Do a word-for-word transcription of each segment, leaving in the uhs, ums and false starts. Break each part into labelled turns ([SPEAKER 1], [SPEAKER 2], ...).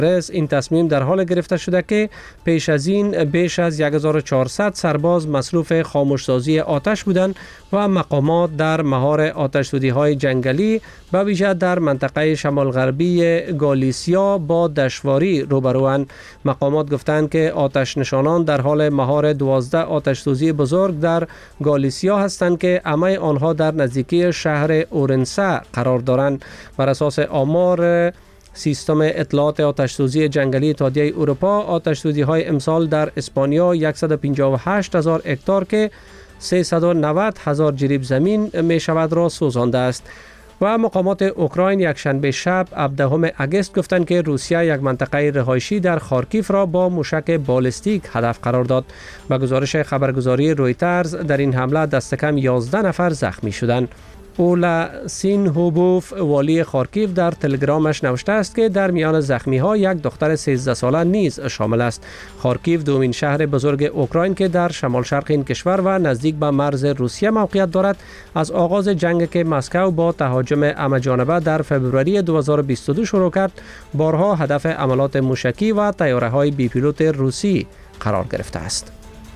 [SPEAKER 1] این تصمیم در حال گرفته شده که پیش از این بیش از یک هزار و چهارصد سرباز مصروف خاموشسازی آتش بودند و مقامات در مهار آتش‌سوزی‌های جنگلی به ویژه در منطقه شمال غربی گالیسیا با دشواری روبروند. مقامات گفتند که آتش نشانان در حال مهار دوازده آتش‌سوزی بزرگ در گالیسیا هستند که همه آنها در نزدیکی شهر اورنسه قرار دارند. بر اساس آمار سیستم اطلاعات آتش‌سوزی جنگلی اتحادیه اروپا، آتش‌سوزی‌های امسال در اسپانیا صد و پنجاه و هشت هزار هکتار که سیصد و نود هزار جریب زمین می شود را سوزانده است. و مقامات اوکراین یک شنبه شب هفدهم اگست گفتند که روسیه یک منطقه رهایشی در خارکیف را با موشک بالستیک هدف قرار داد. به گزارش خبرگزاری رویترز در این حمله دست کم یازده نفر زخمی شدند. اولا سینهوبوف والی خارکیف در تلگرامش نوشته است که در میان زخمی ها یک دختر سیزده ساله نیز شامل است. خارکیف دومین شهر بزرگ اوکراین که در شمال شرق این کشور و نزدیک به مرز روسیه موقعیت دارد، از آغاز جنگ که مسکو با تهاجم همه‌جانبه در فوریه دو هزار و بیست و دو شروع کرد، بارها هدف حملات موشکی و طیاره‌های بی پیلوت روسی قرار گرفته است.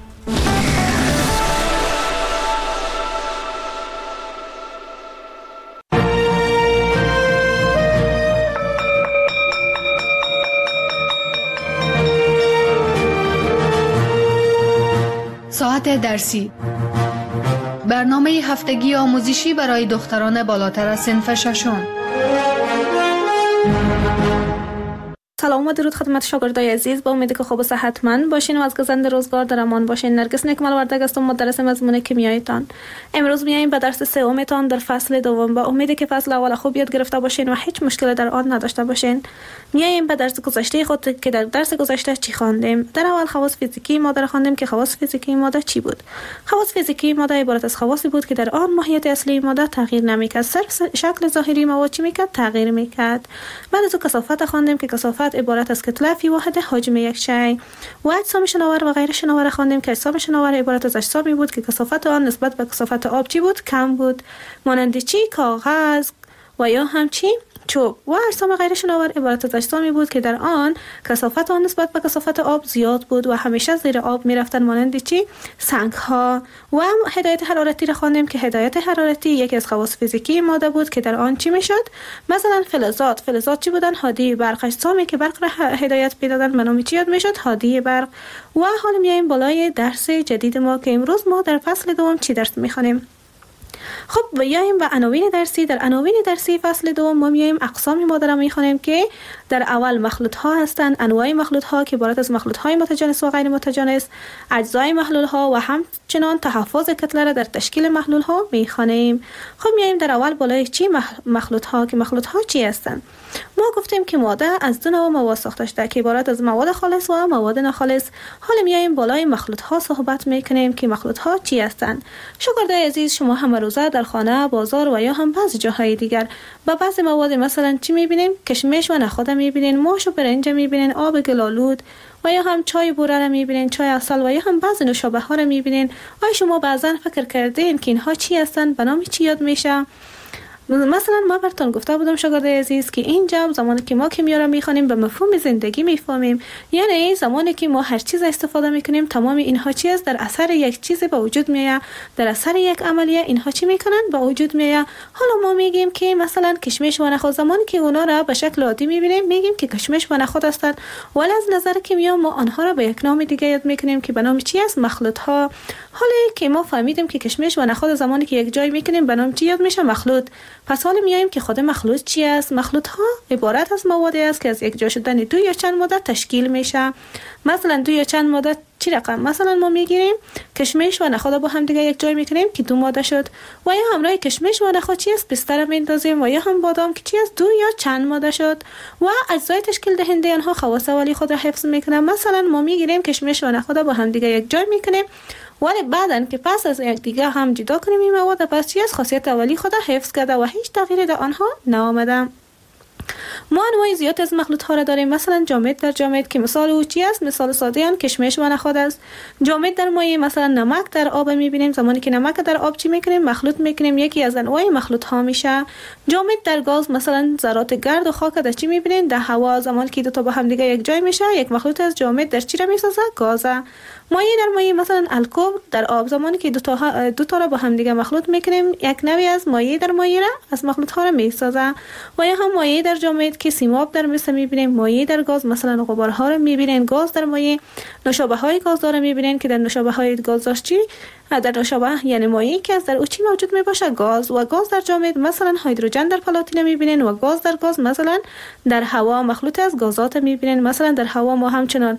[SPEAKER 2] ساعت درسی، برنامه هفتگی آموزشی برای دختران بالاتر از صنف ششم.
[SPEAKER 3] سلام و درود خدمت شاگردای عزیز، با امید که خوب و صحتمند باشین و از گزند روزگار در امان باشین. نرگس نکمل وردگ هستم، مدرس مضمون کیمیایتان. امروز میایم به درس سومتان در فصل دوم. با امید که فصل اول خوب یاد گرفته باشین و هیچ مشکلی در آن نداشته باشین. میایم به درس گذشته خود که در درس گذشته چی خواندیم. در اول خواص فیزیکی ماده را خواندیم که خواص فیزیکی ماده چی بود. خواص فیزیکی ماده عبارت از خواصی بود که در آن ماهیت اصلی ماده تغییر نمیکرد، صرف شکل ظاهری مواد چی میکرد؟ تغییر میکرد. بعد از کثافت خواندیم که کثافت عبارت از کتله فی واحد حجم یک شیء. و اجسام شناور و غیر شناور خواندیم که اجسام شناور عبارت از اجسامی بود که کثافت آن نسبت به کثافت آب چی بود؟ کم بود، مانند چی؟ کاغذ و یا هم چی؟ چوب. و اجسام غیر شناور عبارت از اجسامی بود که در آن کثافت آن نسبت به کثافت آب زیاد بود و همیشه زیر آب میرفتن، مانند چی؟ سنگ ها. و هدایت حرارتی را خواندیم که هدایت حرارتی یکی از خواص فیزیکی ماده بود که در آن چی میشد؟ مثلا فلزات، فلزات چی بودن؟ هادی برق. اجسامی که برق را هدایت میدادن به نام چی یاد میشد؟ هادی برق. و حالا میایم بالای درس جدید ما که امروز ما در فصل دوم چی درس میخوانیم. خب بیاییم به عناوین درسی. در عناوین درسی فصل دوم ما میایم اقسام ماده را میخوانیم که در اول مخلوط ها هستند، انواع مخلوط ها که عبارت از مخلوط های متجانس و غیر متجانس، اجزای محلول ها و همچنان تحفظ کتله را در تشکیل محلول ها میخوانیم. خب میایم در اول بالای چی مخلوط ها که مخلوط ها چی هستند. ما گفتیم که ماده از دو نوع مواد ساخته شده که عبارت از مواد خالص و مواد ناخالص. حالا میایم بالای مخلوط ها صحبت میکنیم که مخلوط ها چی هستند. شاگردای عزیز، شما هم روزه در خانه، بازار و یا هم بعضی جاهای دیگر با بعضی مواد مثلا چی میبینیم؟ کشمش و نخود میبینین، ماش و برنج میبینین، آب گلالود و یا هم چای بوره را میبینین، چای عسل و یا هم بعضی نوشابه ها را میبینین. آیا شما بعضا فکر کردین که اینها چی هستند؟ به نام چی یاد میشه؟ مثلا ما براتون گفته بودم شاگردای عزیز که اینجا زمانی که ما کیمیا را میخوانیم به مفهوم زندگی میفهمیم، یعنی زمانی که ما هر چیز استفاده میکنیم تمام اینها چی است؟ در اثر یک چیز به وجود میاد، در اثر یک عملیه اینها چی میکنن؟ به وجود میاد. حالا ما میگیم که مثلا کشمش و نخود، زمانی که اونا را به شکل عادی میبینیم میگیم که کشمش و نخود هستند، ولی از نظر کیمیا ما آنها را به یک نام دیگه یاد میکنیم که به نام چی است؟ مخلوط ها. حالا که ما فهمیدیم که کشمش و نخود زمانی که یک جای میکنیم به نام چی یاد میشه؟ مخلوط. پس حالا میایم که خود مخلوط چی است؟ مخلوط ها عبارت از موادی است که از یک جا شدن دو یا چند ماده تشکیل میشه. مثلا دو یا چند ماده چی رقم؟ مثلا ما میگیریم کشمش و نخود با هم دیگه یک جای میکنیم که دو ماده شد، و یا همراه کشمش و نخود چی است؟ پسته میندازیم، و یا هم بادام که چی است؟ دو یا چند ماده شد و اجزای تشکیل دهنده آنها خواص اولی خود را حفظ میکنن. مثلا ما میگیریم کشمش و نخود با هم دیگه یک جای میکنیم، ولی بعدن که پس از یک دیگه هم جدا کنیم این مواد، پس چی از خاصیت اولی خود حفظ کرده و هیچ تغییری در آنها نآمده. ما انواع زیاد از مخلوط ها را داریم، مثلا جامد در جامد که مثال او چی است؟ مثال ساده آن کشمش و نخود است. جامد در مایع مثلا نمک در آب میبینیم، زمانی که نمک در آب چی میکنیم؟ مخلوط میکنیم، یکی از انواع مخلوط ها میشه. جامد در گاز مثلا ذرات گرد و خاک در چی میبینیم؟ در هوا، زمانی که دو تا با هم دیگه یک جای میشه یک مخلوط از جامد در چی را میسازه؟ گاز. مایع در مایع مثلا الکل در آب، زمانی که دو تا دو تا را با هم دیگه مخلوط میکنیم یک نوعی از مایع در مایع را از مخلوط ها را میسازه. و یا هم مایع در جامد که سیماب در مثل میبینیم، مایع در گاز مثلا غبارها را میبینین، گاز در مایع نوشابه های گاز را میبینین که در نوشابه های گاز چی در نوشابه یعنی مایعی که از در او چی موجود میباشه؟ گاز. و گاز در جامد مثلا هیدروژن در پلاتین میبینین و گاز در گاز مثلا در هوا مخلوط از گازات میبینین. مثلا در هوا ما همچنان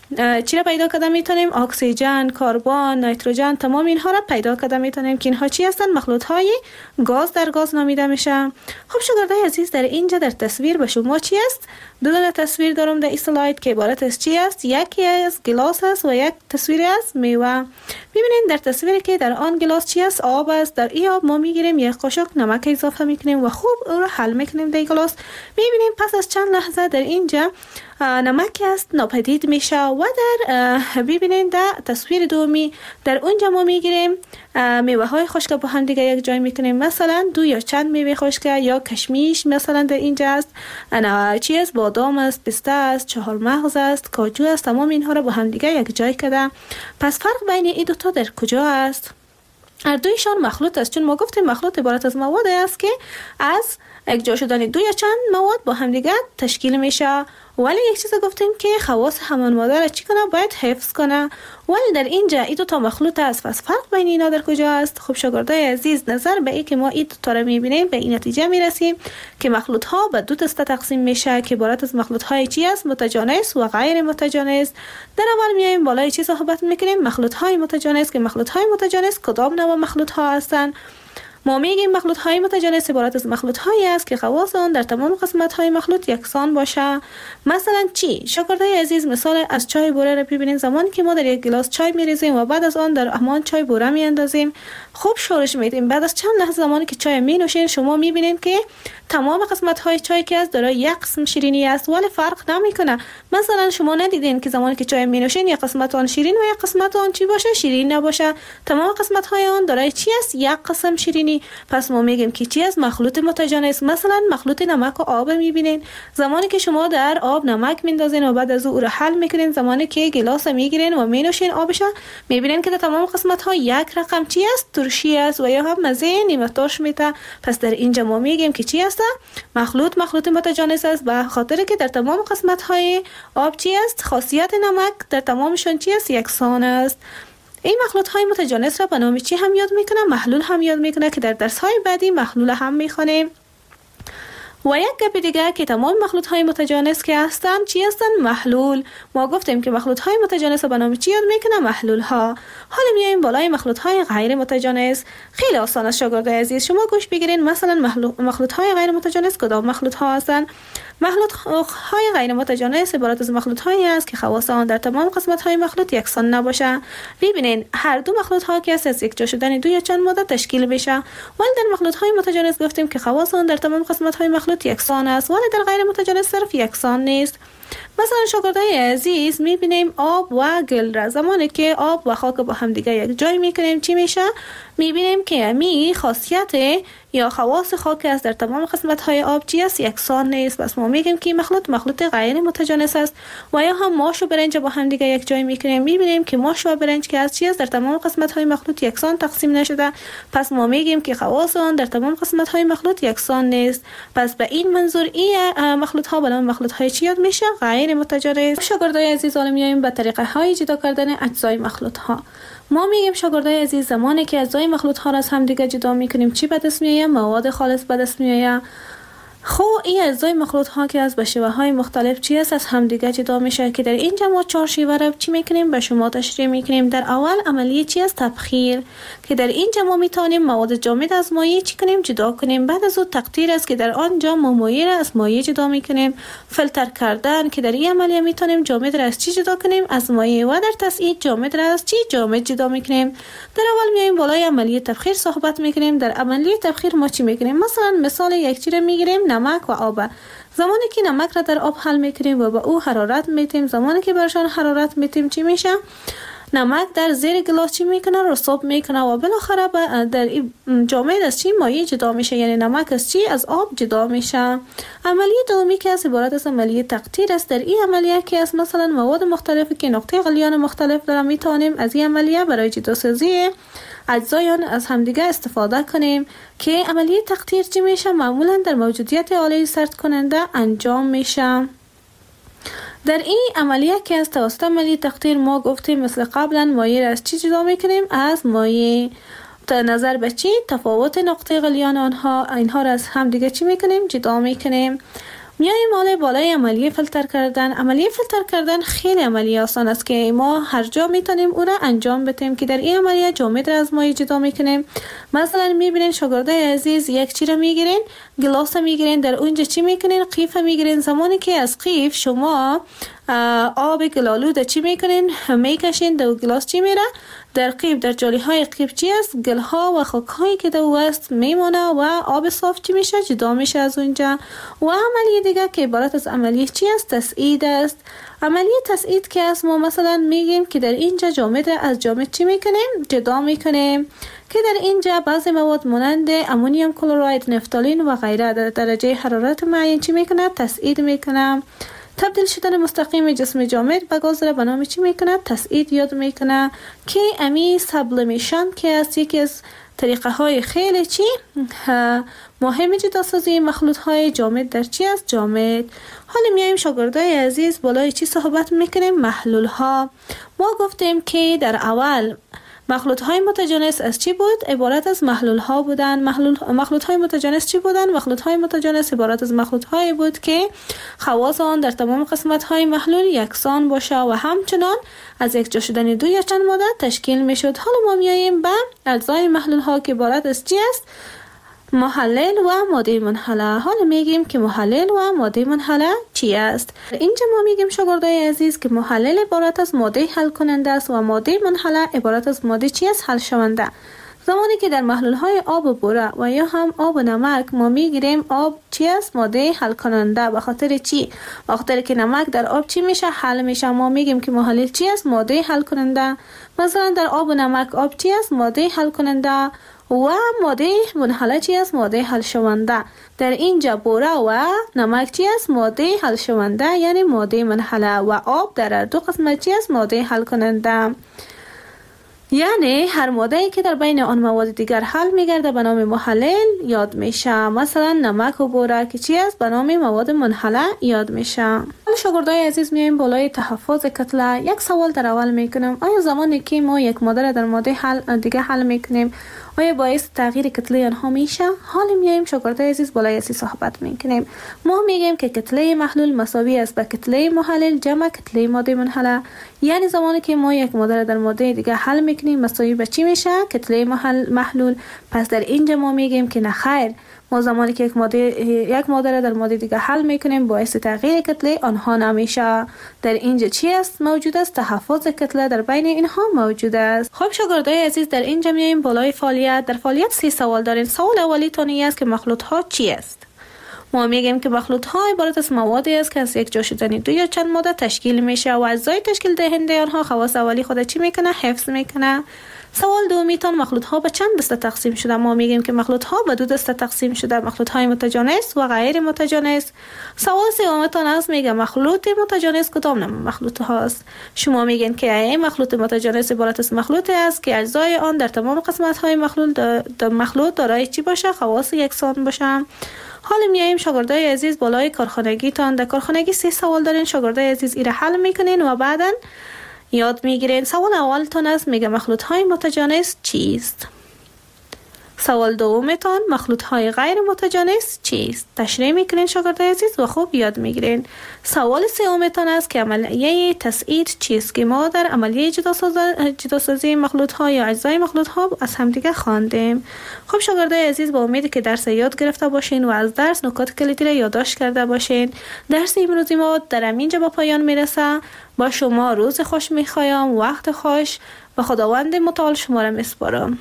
[SPEAKER 3] چی را پیدا کرده میتونیم؟ اکسیژن، کربن، نیتروژن، تمام اینها را پیدا کرده میتونیم که اینها چی هستند؟ مخلوط های گاز در گاز نامیده میشه. خب شاگردای عزیز، در اینجا در تصویر به شما چی است؟ دو تا تصویر دارم در این اسلاید که عبارت از چی است؟ یکی از گلاس است و یک تصویر از میوه. ببینید در تصویری که در آن گلاس چی است؟ آب است. در این آب ما میگیریم یک قاشق نمک اضافه میکنیم و خوب او را حل میکنیم در گلاس. میبینیم پس از چند لحظه در اینجا نمک است ناپدید میشه و در ببینید در تصویر دومی در اونجا ما میگیریم میوه های خشک با هم دیگه یک جای میکنیم، مثلا دو یا چند میوه خشک یا کشمیش مثلا در اینجا است، انا چی است؟ بادام است، پسته است، چهار مغز است، کاجو است، تمام اینها را با هم دیگه یک جای کرده. پس فرق بین این دو تا در کجا است؟ هر دویشان مخلوط است، چون ما گفتیم مخلوط عبارت از مواد است که از یک جا شدن دو یا چند مواد با هم دیگه تشکیل میشه. ولی یک چیز گفتیم که خواص همان ماده را چی کنه؟ باید حفظ کنه. ولی در اینجا این دو تا مخلوط است، پس فرق بین اینا در کجا است؟ خب شاگردای عزیز، نظر به این که ما این دو تا را میبینیم به این نتیجه میرسیم که مخلوط ها به دو دسته تقسیم میشه که عبارت از مخلوط های چی است؟ متجانس و غیر متجانس. در اول میایم بالای چی صحبت میکنیم؟ مخلوط های متجانس، که مخلوط های متجانس کدام نوع مخلوط ها هستند؟ ما میگیم مخلوط های متجانس عبارت از مخلوط هایی است که خواص آن در تمام قسمت های مخلوط یکسان باشه. مثلا چی؟ شاگردای عزیز، مثال از چای بوره را ببینید. زمانی که ما در یک گلاس چای میریزیم و بعد از آن در همان چای بوره میاندازیم، خوب شورش میدیم. بعد از چند لحظه زمانی که چای می نوشین شما میبینید که تمام قسمت های چای که از دارای یک قسم شیرینی است، ولی فرق نمیکنه. مثلا شما ندیدین که زمانی که چای می نوشین یک قسمت آن شیرین و یک قسمت آن چی باشه؟ شیرین نباشه. تمام قسمت های آن دارای چی است؟ یک قسم شیرینی. پس ما میگیم که چی است؟ مخلوط متجانس. مثلا مخلوط نمک و آب میبینین. زمانی که شما در آب نمک میندازین و بعد از او را حل میکنین، زمانی که گلاس میگیرین و مینوشین آبش، میبینین که در تمام قسمت ها یک رقم چی است؟ ترشی است و یا هم مزه نیمه ترش میده. پس در اینجا ما میگیم که چی است؟ مخلوط مخلوط متجانس است، به خاطر که در تمام قسمت های آب چی است؟ خاصیت نمک در تمامشون چی است؟ یکسان است. این مخلوط های متجانس را به نام چی هم یاد میکنه؟ محلول هم یاد میکنه که در درس های بعدی محلول هم میخوانیم. و یک گپ دیگه که تمام مخلوط های متجانس که هستن چی هستن؟ محلول. ما گفتیم که مخلوط های متجانس به نام چی یاد میکنه؟ محلول ها. حالا میایم بالای مخلوط های غیر متجانس. خیلی آسان است شاگردای عزیز، شما گوش بگیرین. مثلا مخلوط های غیر متجانس کدام مخلوط ها هستن؟ مخلوط های غیر متجانس عبارت از مخلوط هایی است که خواص آن در تمام قسمت های مخلوط یکسان نباشه. ببینین هر دو مخلوط ها که از یک جا شدن دو یا چند ماده تشکیل میشه. ولی در مخلوط های متجانس گفتیم که خواص آن در تمام قسمت های مخلوط یکسان است، ولی در غیر متجانس صرف یکسان نیست. مثلا شاگردای عزیز میبینیم آب و گل را زمانی که آب و خاک با هم دیگه یک جای میکنیم چی میشه؟ میبینیم که می خاصیت یا خواص خاک است در تمام قسمت های آب چی است؟ یکسان نیست. پس ما میگیم که مخلوط مخلوط غیر متجانس است. و یا هم ماش و برنج با هم دیگه یک جای میکنیم، میبینیم که ماش و برنج که از چی است؟ در تمام قسمت های مخلوط یکسان تقسیم نشده. پس ما میگیم که خواص آن در تمام قسمت های مخلوط یکسان نیست. پس به این منظور این مخلوط ها به نام مخلوط های چی یاد میشه؟ غیر متجانس. شاگردای عزیز، حالا میایم به طریقه های جدا کردن اجزای مخلوط ها. ما میگیم شاگردای عزیز زمانی که اجزای مخلوط ها را از هم دیگه جدا میکنیم چی به دست میاد؟ مواد خالص به دست میاد. خب این اجزای مخلوط ها که از به شیوه های مختلف چی است از هم دیگه جدا میشه که در اینجا ما چهار شیوه را چی میکنیم به شما تشریح میکنیم. در اول عملیه چی است؟ تبخیر، که در اینجا ما میتونیم مواد جامد از مایع چی کنیم؟ جدا کنیم. بعد از اون تقطیر است که در آنجا ما مایع را از مایع جدا میکنیم. فیلتر کردن که در این عملیه میتونیم جامد را از چی جدا کنیم؟ از مایع. و در تسعید جامد را از چی؟ جامد جدا میکنیم. در اول میایم بالای عملیه تبخیر صحبت میکنیم. در عملیه تبخیر ما چی میکنیم؟ مثلا مثال یک چیره میگیریم نمک و آب. زمانی که نمک را در آب حل میکنیم و به او حرارت میتیم، زمانی که برشان حرارت میتیم چی میشه؟ نمک در زیر گلاس چی میکنه؟ رسوب میکنه و بالاخره در جامد از چی مایع جدا میشه، یعنی نمک از چی؟ از آب جدا میشه. عملیه دومی که از عبارت از عملیه تقطیر است. در این عملیه که از مثلا مواد مختلفی که نقطه غلیان مختلف داره میتونیم از این عملیه برای جداسازی اجزای آن از همدیگه استفاده کنیم که عملیه تقطیر چی میشه؟ معمولا در موجودیت آله سرد کننده انجام میشه. در این عملیه که از توسط عملیه تقطیر ما گفتیم مثل قبلا مایع را از چی جدا میکنیم؟ از مایع. تا نظر به چی؟ تفاوت نقطه غلیان آنها، اینها را از هم دیگه چی میکنیم؟ جدا میکنیم. میایم مال بالای عملیه فیلتر کردن. عملیه فیلتر کردن خیلی عملیه آسان است که ما هر جا میتونیم او را انجام بدیم که در این عملیه جامد را از مایع جدا میکنیم. مثلا میبینین شاگردای عزیز یک چی را میگیرین، گلاس میگیرین، در اونجا چی میکنین؟ قیف میگیرین. زمانی که از قیف شما آب گلالود چی میکنین؟ میکشین، در گلاس چی میره؟ در قیف، در جالی های قیف چی است؟ گل ها و خاک هایی که در است میمونه و آب صاف چی میشه؟ جدا میشه از اونجا. و عملیه دیگه که عبارت از عملیه چی است؟ تسعید است. عملیه تسعید که است ما مثلا میگیم که در اینجا جامد از جامد چی میکنیم؟ جدا میکنیم که در اینجا بعضی مواد مانند امونیوم کلراید، نفتالین و غیره در درجه حرارت معین چی میکنه؟ تسعید میکنه. تبدیل شدن مستقیم جسم جامد به گاز را به نام چی میکنه؟ تسعید یاد میکنه که امی سابلیمیشن که است یکی از طریقه های خیلی چی مهم جداسازی مخلوط های جامد در چی است؟ جامد. حالا میایم شاگردای عزیز بالای چی صحبت میکنیم؟ محلول ها. ما گفتیم که در اول مخلوط های متجانس از چی بود؟ عبارت از محلول ها بودن. مخلوط های متجانس چی بودن؟ مخلوط های متجانس عبارت از مخلوط های بود که خواص آن در تمام قسمت های محلول یکسان باشه و همچنان از یک جا شدن دو یا چند ماده تشکیل می شد. حالا ما میاییم به اجزای محلول ها که عبارت از چی است؟ محلل و ماده منحله. حالا میگیم که محلل و ماده منحله چی است؟ اینجا ما میگیم شاگردای عزیز که محلل عبارت از ماده حل کننده است و ماده منحله عبارت از ماده چی است؟ حل شونده. زمانی که در محلول های آب و بوره و یا هم آب و نمک ما میگیریم آب چی است؟ ماده حل کننده. به خاطر چی؟ به خاطر که نمک در آب چی میشه؟ حل میشه. ما میگیم که محلل چی است؟ ماده حل کننده. مثلا در آب و نمک آب چی است؟ ماده حل کننده و ماده منحله چی است؟ ماده حل شونده. در اینجا بوره و نمک چی است؟ ماده حل شونده یعنی ماده منحله و آب در دو قسمت چی است؟ ماده حل کننده. یعنی هر ماده‌ای که در بین آن مواد دیگر حل میگرده به نام محلل یاد میشه. مثلا نمک و بوره که چی است؟ به نام مواد منحله یاد میشه. حالا شاگردای عزیز میایم بالای تحفظ کتله. یک سوال در اول میکنم، آیا زمانی که ما یک ماده را در ماده حل دیگه حل میکنیم آیا باعث تغییر کتله آنها میشه؟ حالا میایم شاگردای عزیز بالای اسی صحبت میکنیم. ما میگیم که کتله محلول مساوی است به کتله محلل جمع کتله ماده منحله. یعنی زمانی که ما یک ماده را در ماده دیگه حل میکنیم مساوی به چی میشه؟ کتله محلول. پس در اینجا ما میگیم که نه خیر، ما زمانی که یک ماده یک ماده را در ماده دیگه حل میکنیم باعث تغییر کتله آنها نمیشه. در اینجا چی است موجود است؟ تحفظ کتله در بین اینها موجود است. خب شاگردای عزیز در اینجا میایم بالای فعالیت. در فعالیت سی سوال دارین. سوال اولی تونی است که مخلوط ها چی است؟ ما میگیم که مخلوط ها عبارت از موادی است که از یک جا شدن دو یا چند ماده تشکیل میشه و اجزای تشکیل دهنده آنها خواص اولی خود چی میکنه؟ حفظ میکنه. سوال دومی تان مخلوط ها به چند دسته تقسیم شده؟ ما میگیم که مخلوط ها به دو دسته تقسیم شده، مخلوط های متجانس و غیر متجانس. سوال سوم تان است میگه مخلوط متجانس کدام نوع مخلوط هاست؟ شما میگین که این مخلوط متجانس عبارت از مخلوطی است که اجزای آن در تمام قسمت های مخلوط در مخلوط دارای چی باشه؟ خواص یکسان باشه. حالا میایم شاگردای عزیز بالای کارخانگی تان. در کارخانگی سه سوال دارین شاگردای عزیز ایره حل میکنین و بعداً یاد میگیرین. سوال اولتان است میگه مخلوط های متجانس چیست؟ سوال دومتان مخلوط های غیر متجانس چیست؟ تشریح میکنین شاگردای عزیز و خوب یاد میگیرین. سوال سومتان است که عملیه تسعید چیست که ما در عملیه جداسازی مخلوط ها یا اجزای مخلوط ها از همدیگه خواندیم. خب شاگردای عزیز با امید که درس یاد گرفته باشین و از درس نکات کلیدی را یادداشت کرده باشین. درس امروزی ما در اینجا به پایان میرسه. با شما روز خوش میخوایم، وقت خوش، و خداوند متعال شما را میسپارم.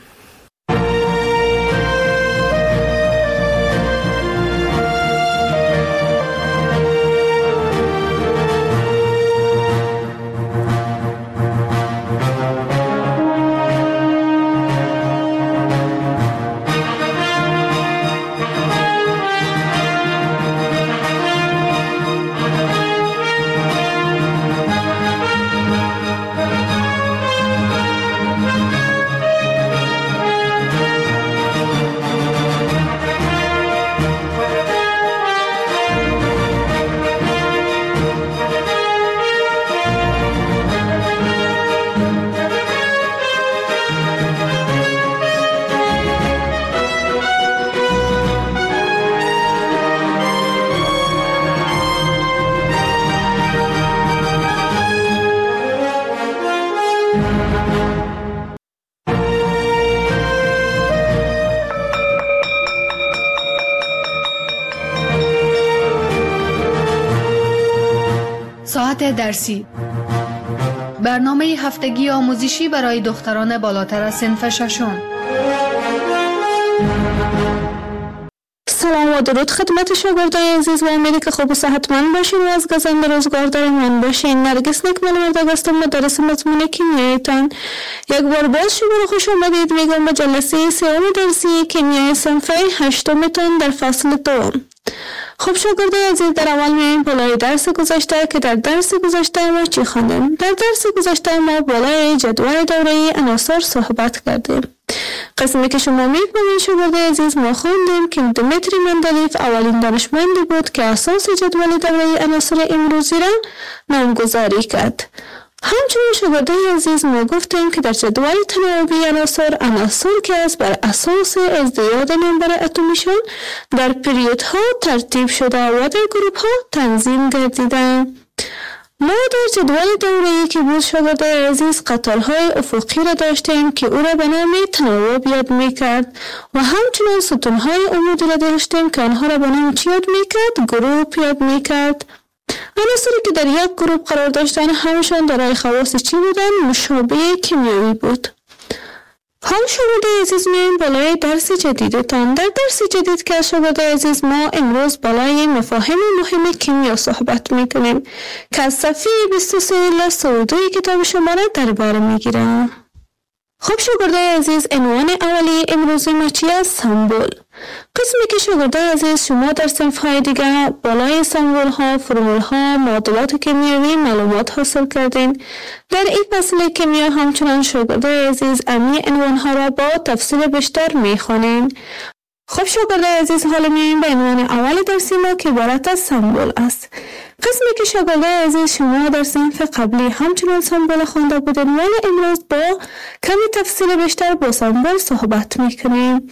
[SPEAKER 2] ساعت درسی. برنامه هفتگی آموزشی برای دختران بالاتر از صنف ششم.
[SPEAKER 3] سلام و درود خدمت شاگردای عزیز و امیدی که خوب و صحتمند باشین و از گزند روزگار درمان باشین. نرگس نکمل وردگ هستم، مدرس مضمون کیمیایتان. یک بار باز شما رو خوش آمدید میگم به جلسه سوم درسی کیمیای صنف هشتمتان در فصل دوم. خب شاگردای عزیز، در اول میایم بالای درس گذشته که در درس گذشته ما چی خواندیم؟ در درس گذشته ما بالای جدول دوره‌ای عناصر صحبت کردیم. قسمی که شما می‌فهمید شاگردای عزیز، ما خواندیم که دمیتری مندلیف اولین دانشمندی بود که اساس جدول دوره‌ای عناصر امروزی را نامگذاری کرد. همچنین شاگردای عزیز، ما گفتیم که در جدول تناوبی عناصر، عناصر که از بر اساس ازدیاد نمبر اتمیشان در پریودها ترتیب شده و در گروپ‌ها تنظیم گردیدند. ما در جدول دوره‌ای که بود شاگردای عزیز، قطارهای افقی را داشتیم که او را به نام تناوب یاد می‌کرد و همچنین ستونهای عمودی را داشتیم که آنها را به نام چی یاد می‌کرد؟ گروپ یاد می‌کرد. عناصری که در یک گروپ قرار داشتن همشان دارای خواص چی بودن؟ مشابه کیمیایی بود. حال شاگردای عزیز میایم بالای درس جدیدتان. در درس جدید که شاگردای عزیز، ما امروز بالای مفاهیم مهم کیمیا صحبت میکنیم که از صفحه بیست و سه الی سی و دو کتاب شما را در بر میگیرم. خب شاگردای عزیز، عنوان اولی امروز ما چی است؟ سمبل. قسمی که شاگردای عزیز، شما در صنف‌های دیگر بالای سمبول‌ها، فرمول‌ها، معادلات کیمیایی معلومات حاصل کردین. در این فصل کیمیا همچنان شاگردای عزیز امی عنوان‌ها را با تفصیل بیشتر می‌خوانیم. خب شاگردای عزیز، حالا میایم به عنوان اول درسی ما که عبارت از سمبل است. قسمی که شاگردای عزیز، شما در صنف قبلی همچنان سمبل خوانده بودین، ولی امروز با کمی تفصیل بیشتر با سمبل صحبت میکنیم.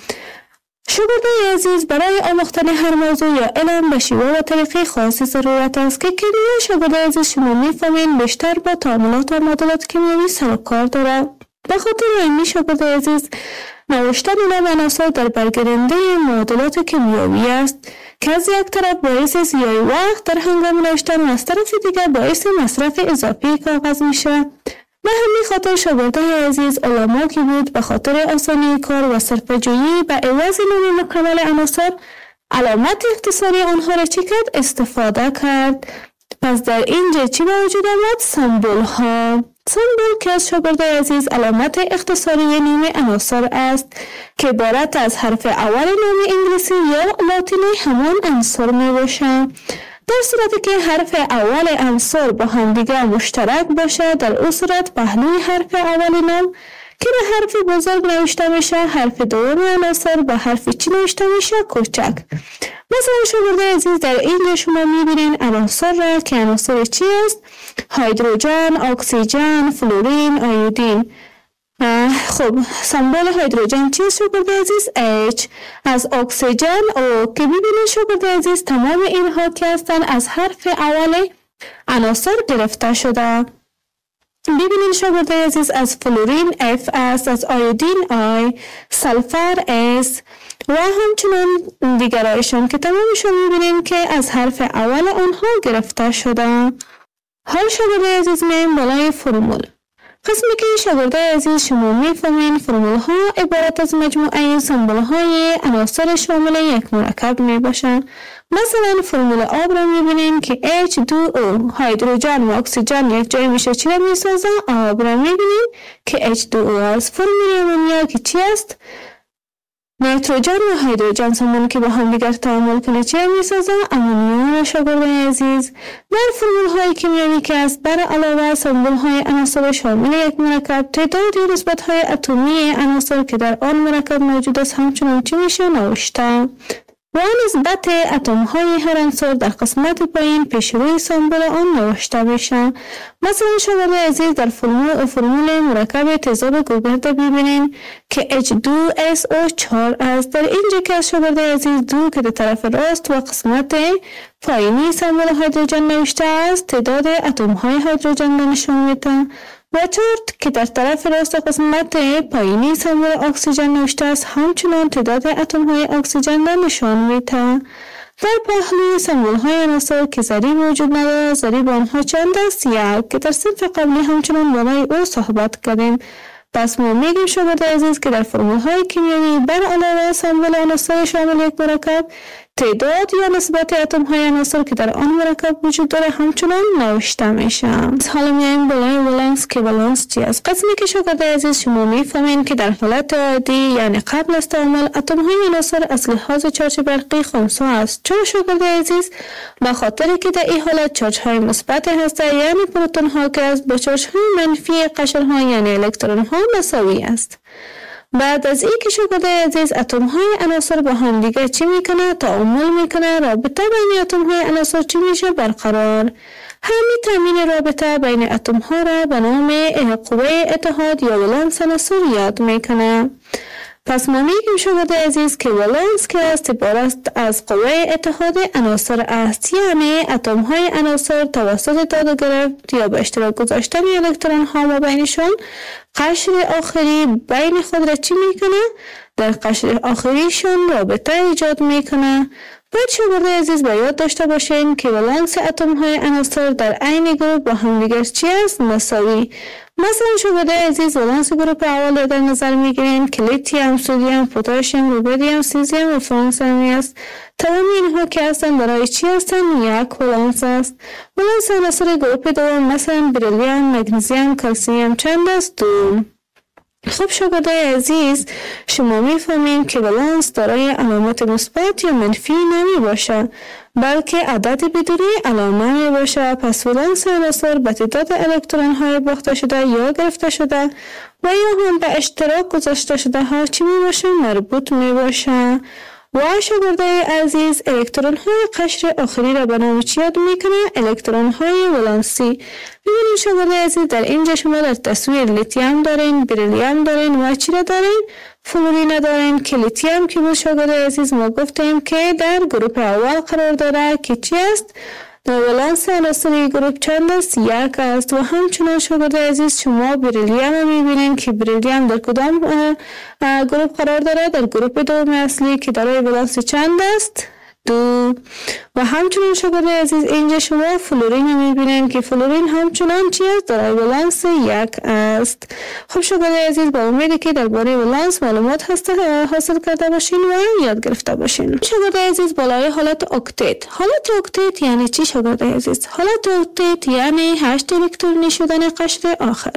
[SPEAKER 3] شاگردای عزیز، برای آموختن هر موضوع یا علم به شیوه و طریقه خاصی ضرورت است که کیمیا شاگردای عزیز شما میفهمین بیشتر با تعاملات و معادلات کیمیایی سر و کار دارد. به خاطر همین شاگردای عزیز، نوشتن نام عناصر در برگیرنده معادلات کیمیایی است که از یک طرف باعث ضیاع وقت در هنگام نوشتن و از طرف دیگر باعث مصرف اضافی کاغذ میشه. به همین خاطر شاگردای عزیز، علما که بود به خاطر آسانی کار و صرفه‌جویی به عوض نام مکمل عناصر، علامت اختصاری آنها را چی کرد؟ استفاده کرد. پس در اینجا چی به وجود آمد؟ سمبول ها. سمبول که از شاگردای عزیز علامت اختصاری نام عناصر است که عبارت از حرف اول نام انگلیسی یا لاتینی همان عنصر می باشه. در صورتی که حرف اول عنصر با هم دیگر مشترک باشه، در اون صورت پهلوی حرف اول نام که به حرف بزرگ نوشته میشه، حرف دوم عناصر با حرف چی نوشته میشه؟ کوچک. مثلا شاگردای عزیز، در اینجا شما میبینین عناصر را که عناصر چی است؟ هیدروژن، اکسیژن، فلورین، آیودین. خب سمبل هیدروژن چیست شاگردای عزیز؟ H. از اکسیژن او که ببینید شاگردای عزیز، تمام اینها که هستن از حرف اول عناصر گرفته شده. ببینید شاگردای عزیز، از فلورین F است، از آیودین I، سلفر S و همچنان دیگرایشان که تمامشون میبینیم که از حرف اول آنها گرفته شده. حال شاگردای عزیز میایم بالای فرمول. قسمی که شاگردای عزیز شما میفهمین فرمول ها عبارت از مجموعه سمبل های عناصر شامل یک مرکب می باشند. مثلا فرمول آب را میبینیم که اچ دو او، هیدروژن و اکسیژن یک جای میشه چی را میسازن؟ آب را میبینیم که اچ دو او است. فرمول امونیا که چی است؟ نیتروژن و هیدروژن سمون که با هم دیگر تعامل کنه چی میسازن؟ امونیا. شاگردان عزیز، در فرمول های کیمیایی که است، بر علاوه سمبل های عناصر شامل یک مرکب، تعداد و نسبت های اتمی عناصر که در آن مرکب موجود است همچنان چی میشه؟ نوشته. و نسبت اتم های هر عنصر در قسمت پایین پیش روی سمبل آن نوشته میشه. مثلا شاگردان عزیز، در فرمول فرمول مرکب تیزاب گوگرد ببینین که اچ دو اس او چهار است. در اینجا که شاگردان عزیز دو که در طرف راست و قسمت پایینی سمبل هیدروژن نوشته است، تعداد اتم های هیدروژن را نشان میده. و چرت که در طرف راست قسمت پایینی سمبل اکسیژن نوشته است، همچنان تعداد اتم های اکسیژن را نشان میده. در پهلوی سمبول های عناصر که ضریب وجود ندارد، ضریب آنها چند است؟ یک، که در صنف قبلی همچنان برای او صحبت کردیم. پس ما میگیم شاگرد عزیز که در فرمول های کیمیایی بر علاوه سمبل عناصر شامل یک مرکب، تعداد یا نسبت اتم های عناصر که در آن مرکب وجود داره همچنان نوشته میشه. حالا میایم بالای ولانس که ولانس چی است؟ قسمی که شاگرد عزیز شما میفهمین که در حالت عادی یعنی قبل از تعامل اتم های عناصر از لحاظ چارج برقی خنثی است. چرا شاگرد عزیز؟ به خاطر که در این حالت چارج های مثبت هسته یعنی پروتون ها که از با چارج های منفی قشر ها یعنی الکترون ها مساوی است. بعد از این که شاگرد عزیز اتم های عناصر با هم دیگه چی میکنه؟ تعامل میکنه. رابطه بین اتم های عناصر چی میشه؟ برقرار. همین تامین رابطه بین اتم ها را به نام قوه اتحاد یا ولانس عناصر یاد میکنه. پس ما میگیم شاگرد عزیز که ولانس که است عبارت از قوه اتحاد عناصر است، یعنی اتم های عناصر توسط داد و گرفت یا به اشتراک گذاشتن الکترون ها ما بینشان قشر آخری بین خود را چی میکنه؟ در قشر آخریشون رابطه ایجاد میکنه. باید شاگرد عزیز با یاد داشته باشین که ولانس اتم های عناصر در عین گروه با هم دیگر چی است؟ مساوی. مثلا شاگرد عزیز ولانس گروه اول را در نظر میگیریم که لیتیوم، سدیم، پتاسیم، روبیدیم، سیزیم و فرانسیمی است. تمام اینها که هستند برای چی هستند؟ یک ولانس است. ولانس عناصر گروه دوم مثلا بریلیوم، مگنیزیم، کلسیم چند است؟ دو. خب شاگرد عزیز شما میفهمین که ولانس دارای علامت مثبت یا منفی نمی باشه بلکه عدد بدون علامه می باشه. پس ولانس عناصر به تعداد الکترون های باخته شده یا گرفته شده و یا هم به اشتراک گذاشته شده ها چی می باشه؟ مربوط می باشه. و شاگرد عزیز الکترون های قشر آخری را به نام چی یاد میکنه؟ الکترون های ولانسی. ببینید شاگرد عزیز در اینجا شما در تصویر لیتیوم دارین، بریلیوم دارین و چی را دارین؟ فلورین دارین که لیتیوم که بود شاگرد عزیز ما گفتیم که در گروه اول قرار داره که چی است؟ در ولانس عناصر گروه چند است؟ یک است. و همچنان شاگرد عزیز شما بریلیوم میبینین که بریلیوم در کدام گروه قرار داره؟ در گروه دوم اصلی که دارای ولانس چند است؟ دو. و همچنان شاگرد عزیز اینجا شما فلورین میبینین که فلورین همچنان چی است؟ دارای ولانس یک است. خب شاگرد عزیز با امیدی که درباره ولانس معلومات حاصل کرده باشین و یاد گرفته باشین. شاگرد عزیز بالای حالت اکتت. حالت اکتت یعنی چی شاگرد عزیز؟ حالت اکتت یعنی هشت الکترونی شدن قشر آخر.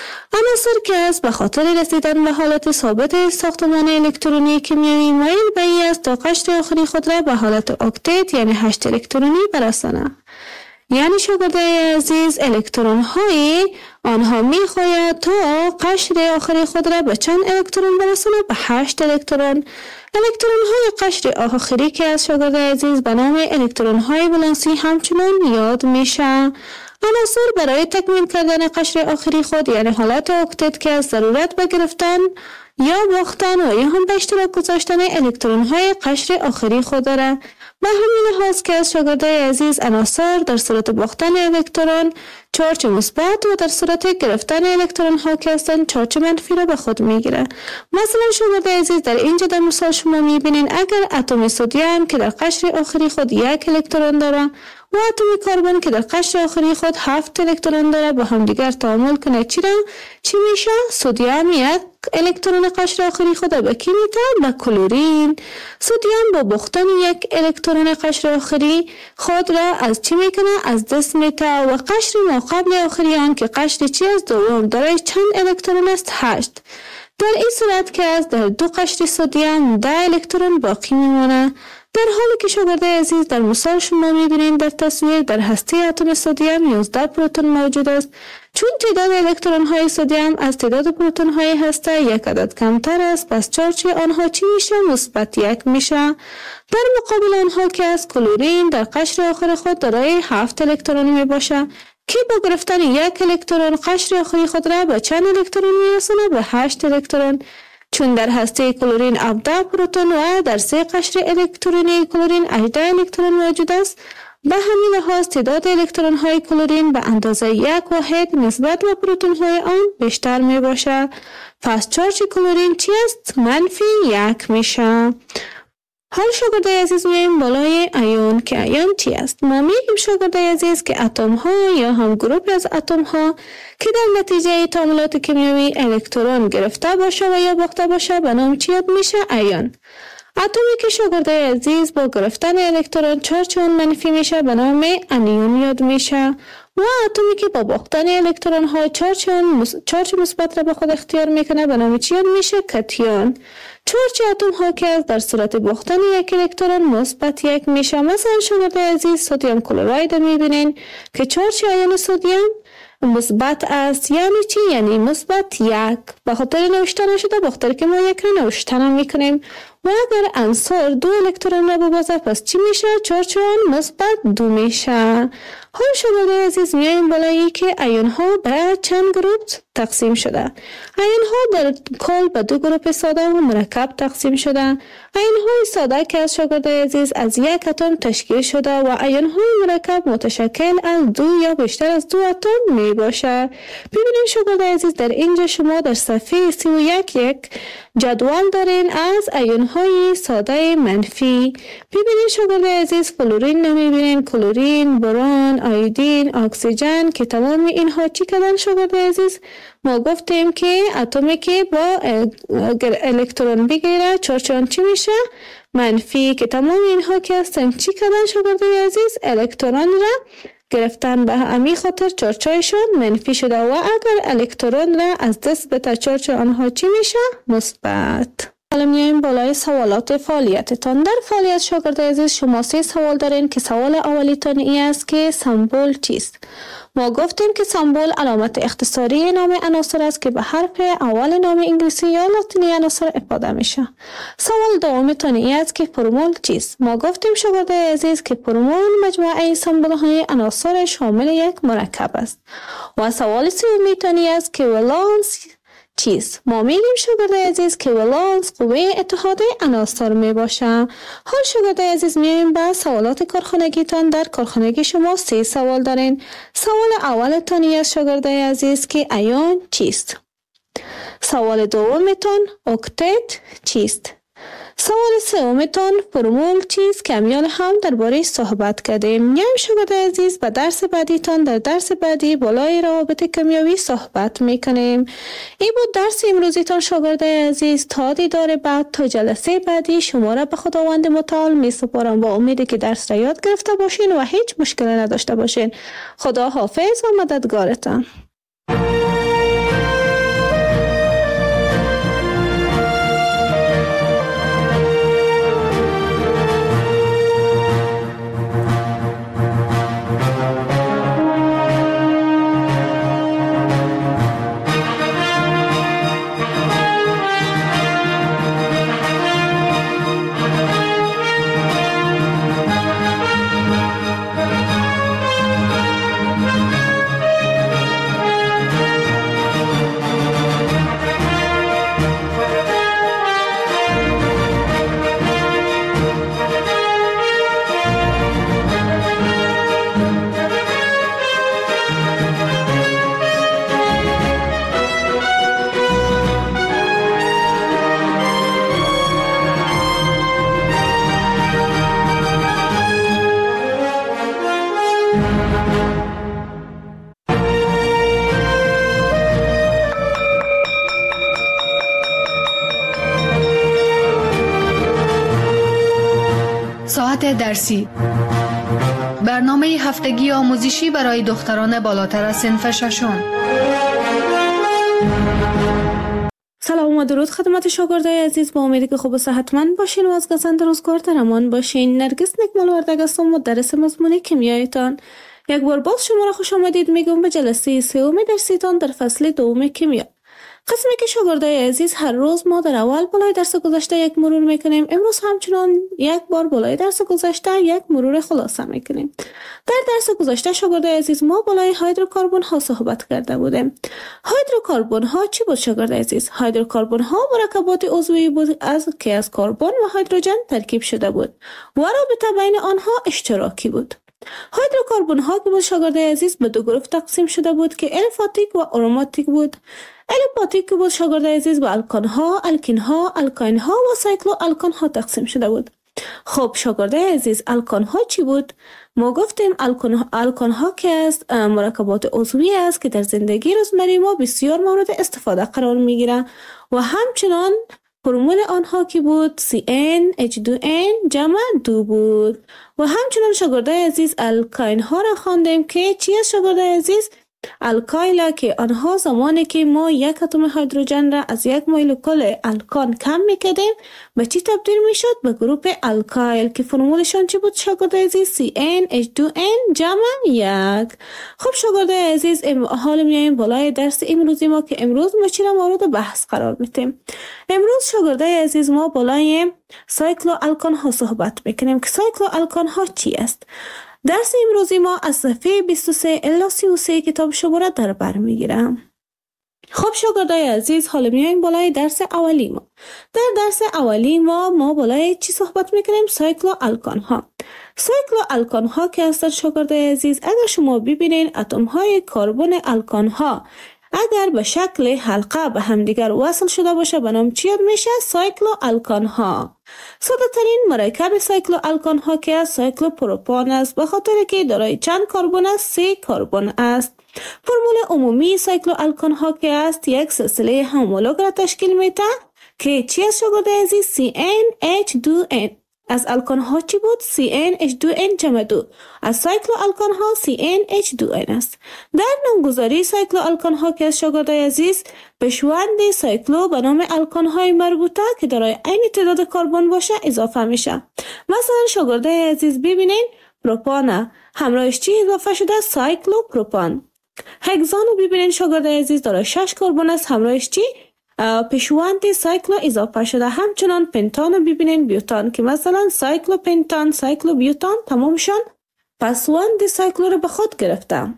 [SPEAKER 3] عناصر که است به خاطر رسیدن به حالت ثابت ساختمان الکترونی کیمیایی مایل به این است تا قشر آخری خود را به حالت اکتت یعنی هشت الکترونی برسانه. یعنی شاگرد عزیز الکترون های آنها میخواهد تا قشر آخری خود را به چند الکترون برسانه؟ به هشت الکترون. الکترون های قشر آخری که از شاگرد عزیز به نام الکترون های ولانسی همچنان یاد میشه. عناصر برای تکمیل کردن قشر آخری خود یعنی حالت اکتت که از ضرورت به گرفتن یا باختن و یا هم به اشتراک گذاشتن الکترون های قشر آخری خود داره. به همین لحاظ که از شاگرد عزیز عناصر در صورت باختن الکترون چارج مثبت و در صورت گرفتن الکترون ها که هستند چارج منفی را به خود میگیره. مثلا شاگرد عزیز در اینجا در مثال شما میبینین اگر اتم سدیم که در قشر آخری خود یک الکترون داره و اتم کربن که در قشر آخری خود هفت الکترون داره با هم دیگر تعامل کنه چی را؟ چی میشه؟ سدیم یک الکترون قشر آخری خود به کی میده؟ به کلورین. سدیم با باختن یک الکترون قشر آخری خود را از چی میکنه؟ از دست میده و قشر ما قبل آخری آن که قشر چی است؟ دوم دارای چند الکترون است؟ هشت. در این صورت که از در دو قشر سدیم ده الکترون باقی میمونه. در حالی که شاگرد عزیز در مثال شما میبینید در تصویر در هسته اتم سدیم یازده پروتون موجود است. چون تعداد الکترون های سدیم از تعداد پروتون های هسته یک عدد کمتر است پس چارج آنها چی میشه؟ مثبت یک میشه. در مقابل آنها که از کلورین در قشر آخر خود دارای هفت الکترون میباشه که با گرفتن یک الکترون قشر آخری خود را به چند الکترون میرسونه؟ به هشت الکترون. چون در هسته کلورین هفده پروتون و در سه قشر الکترونی کلورین هجده الکترون موجود است به همین لحاظ تعداد الکترون های کلورین به اندازه یک واحد نسبت به پروتون های آن بیشتر می باشه. پس چارج کلورین چی است؟ منفی یک میشه. حال شاگردای عزیز میایم بالای ایون که ایون چی است؟ ما میگیم شاگردای عزیز که اتم ها یا هم گروهی از اتم ها که در نتیجه تعاملات کیمیایی الکترون گرفته باشه و یا باخته باشه به نام چی یاد میشه؟ ایون. اتمی که شاگردای عزیز با گرفتن الکترون چارج اون منفی میشه به نام انیون یاد میشه و اتمی که با باختن الکترون ها چارج اون چارج مثبت را به خود اختیار میکنه به نام چی یاد میشه؟ کاتیون. چارج اتم ها که در صورت باختن یک الکترون مثبت یک میشه. مثلا شاگردای عزیز سدیم کلراید میبینین که چارج ایون سدیم مثبت است، یعنی چی؟ یعنی مثبت یک. به خاطر نوشتن شده به خاطر که ما یک رو نوشتن میکنیم و اگر عنصر دو الکترون را ببازه پس چی میشه؟ چارج آن مثبت دو میشه. حال شاگردای عزیز میایم بالایی که ایون ها به چند گروه تقسیم شده. ایون ها در کل به دو گروه ساده و مرکب تقسیم شده. ایون های ساده که از شاگردای عزیز از یک اتم تشکیل شده و ایون های مرکب متشکل از دو یا بیشتر از دو اتم می باشه. ببینید شاگردای عزیز در اینجا شما در صفحه سی و یک یک جدول دارین از ایون های ساده منفی. ببینید شاگردای عزیز فلورین نمیبینین، کلورین، برون، آیودین، اکسیژن که تمام اینها چی کردن شاگردای عزیز؟ ما گفتیم که اتمی که با الکترون بگیره چارج آن چی میشه؟ منفی. که تمام اینها که هستن چی کردن شاگردای عزیز؟ الکترون را گرفتن، به همین خاطر چارج‌هایشون منفی شده و اگر الکترون را از دست بده چارج آنها چی میشه؟ مثبت. حالا میایم بالای سوالات فعالیتتان. در فعالیت شاگردای عزیز شما سه سوال دارین که سوال اولیتان این است که سمبل چیست؟ ما گفتیم که سمبل علامت اختصاری نام عناصر است که به حرف اول نام انگلیسی یا لاتینی عناصر افاده میشه. سوال دومتان این است که فرمول چیست؟ ما گفتیم شاگردای عزیز که فرمول مجموعه سمبل های عناصر شامل یک مرکب است. و سوال سومیتان این است که ولانس چیست؟ ما میگیم شاگردای عزیز که ولانس قوه اتحاد عناصر می باشه. حال شاگردای عزیز میایم به سوالات کارخانگیتان. در کارخانگی شما سه سوال دارین. سوال اولتان است شاگردای عزیز که ایون چیست؟ سوال دومتان اکتت چیست؟ سوال سومتان فرمول چیست که امیال هم درباره صحبت کردیم. یعنی شاگردای عزیز به درس بعدیتان در درس بعدی بالای روابط کیمیایی صحبت میکنیم. این بود درس امروزیتان شاگردای عزیز. تا دیدار بعد، تا جلسه بعدی شما را به خداوند متعال می سپارم با امیدی که درس را یاد گرفته باشین و هیچ مشکلی نداشته باشین. خدا حافظ و مددگارتان.
[SPEAKER 2] ساعت درسی، برنامه هفتگی آموزشی برای دختران بالاتر از صنف ششم.
[SPEAKER 3] سلام و درود خدمت شاگردای عزیز. با امیدی که خوب و صحتمند باشین و از گزند روزگار در امان باشین. نرگس نکمال وردگ هستم، مدرس مضمون کیمیایتان. یک بار باز شما را خوش آمدید میگم به جلسه سوم درسیتان در فصل دوم کیمیا. قسمی که شاگردای عزیز هر روز ما در اول بالای درس گذشته یک مرور میکنیم. امروز همچنان یک بار بالای درس گذشته یک مرور خلاصه میکنیم. در درس گذشته شاگردای عزیز ما بالای هیدروکربن ها صحبت کرده بودیم. هیدروکربن ها چی بود شاگردای عزیز؟ هیدروکربن ها مرکبات عضوی بود از که از کربن و هیدروژن ترکیب شده بود و رابطه بین آنها اشتراکی بود. هیدروکربن ها که بود شاگردای عزیز به دو گروه تقسیم شده بود که الفاتیک و آروماتیک بود. الفاتیک که بود شاگردای عزیز به الکان ها، الکین ها، الکاین ها و سایکلو الکان ها تقسیم شده بود. خب شاگرده عزیز، الکان ها چی بود؟ ما گفتیم الکان, الکان ها که است مرکبات عضوی است که در زندگی روزمره ما بسیار مورد استفاده قرار می گیرند و همچنان فرمول آنها که بود سی ان اچ دو ان جمع دو بود. و همچنان شاگرده عزیز الکاین ها را خواندیم که چی است شاگرده عزیز؟ الکایل که آنها زمانی که ما یک اتم هیدروژن را از یک مولکول الکان کم میکردیم به چی تبدیل میشد؟ به گروپ الکایل که فرمولشان چی بود شاگرد عزیز؟ سی ان اچ دو ان جمع یک. خب شاگرد عزیز حال میایم بالای درس امروزی ما که امروز ما چی را مورد بحث قرار میتیم. امروز شاگرد عزیز ما بالای سایکلو الکان ها صحبت میکنیم که سایکلو الکان ها چی است؟ درس امروزی ما از صفحه بیست و سه الی سی و سه کتاب شما را در بر میگیرم. خب شاگردای عزیز حالا میایم بالای درس اولی ما. در درس اولی ما ما بالای چی صحبت میکنیم؟ سایکلو الکان ها. سایکلو الکان ها که هستند شاگردای عزیز، اگر شما ببینین اتم های کربن الکان ها اگر به شکل حلقه به همدیگر وصل شده باشه به نام چی یاد میشه؟ سایکلو الکان ها. ساده ترین مرکب سایکلو الکان ها که از سایکلو پروپان است به خاطر که دارای چند کربن است؟ سه کربن است. فرمول عمومی سایکلو الکان ها که است یک سلسله همولوگ را تشکیل میده که چی است شاگرد عزیز؟ سی ان اچ دو ان. از الکان ها چی بود؟ سی ان اچ دو ان جمع دو. از سایکلو الکان ها سی ان اچ دو ان است. در نامگذاری سایکلو الکان ها که از شاگردای عزیز پیشوند سایکلو به نام الکان های مربوطه که دارای عین تعداد کربن باشه اضافه میشه. مثلا شاگردای عزیز ببینین پروپان همراهش چی اضافه شده؟ سایکلو پروپان. هگزان رو ببینین شاگردای عزیز دارای شش کربن است همراهش چی؟ پیشوند سایکلو اضافه شده. همچنان پنتان رو ببینین بیوتان که مثلا سایکلو پنتان سایکلو بیوتان تمامشان پسوند سایکلو رو به خود گرفتم.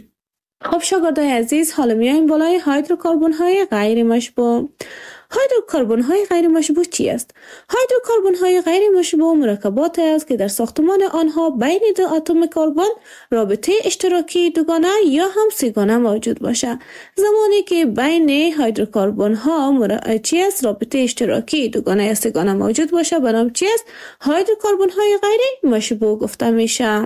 [SPEAKER 3] خب شاگردای عزیز حالا میایم بالای هیدروکربن های غیر مشبوع. هیدروکربن های غیر مشبوع چی است؟ هیدروکربن های غیر مشبوع مرکبات است که در ساختمان آنها بین دو اتم کربن رابطه اشتراکی دوگانه یا هم سه‌گانه موجود باشه. زمانی که بین هیدروکربن ها مر... چی است؟ رابطه اشتراکی دوگانه یا سه‌گانه موجود باشه به نام چی است؟ هیدروکربن های غیر مشبوع گفته میشه.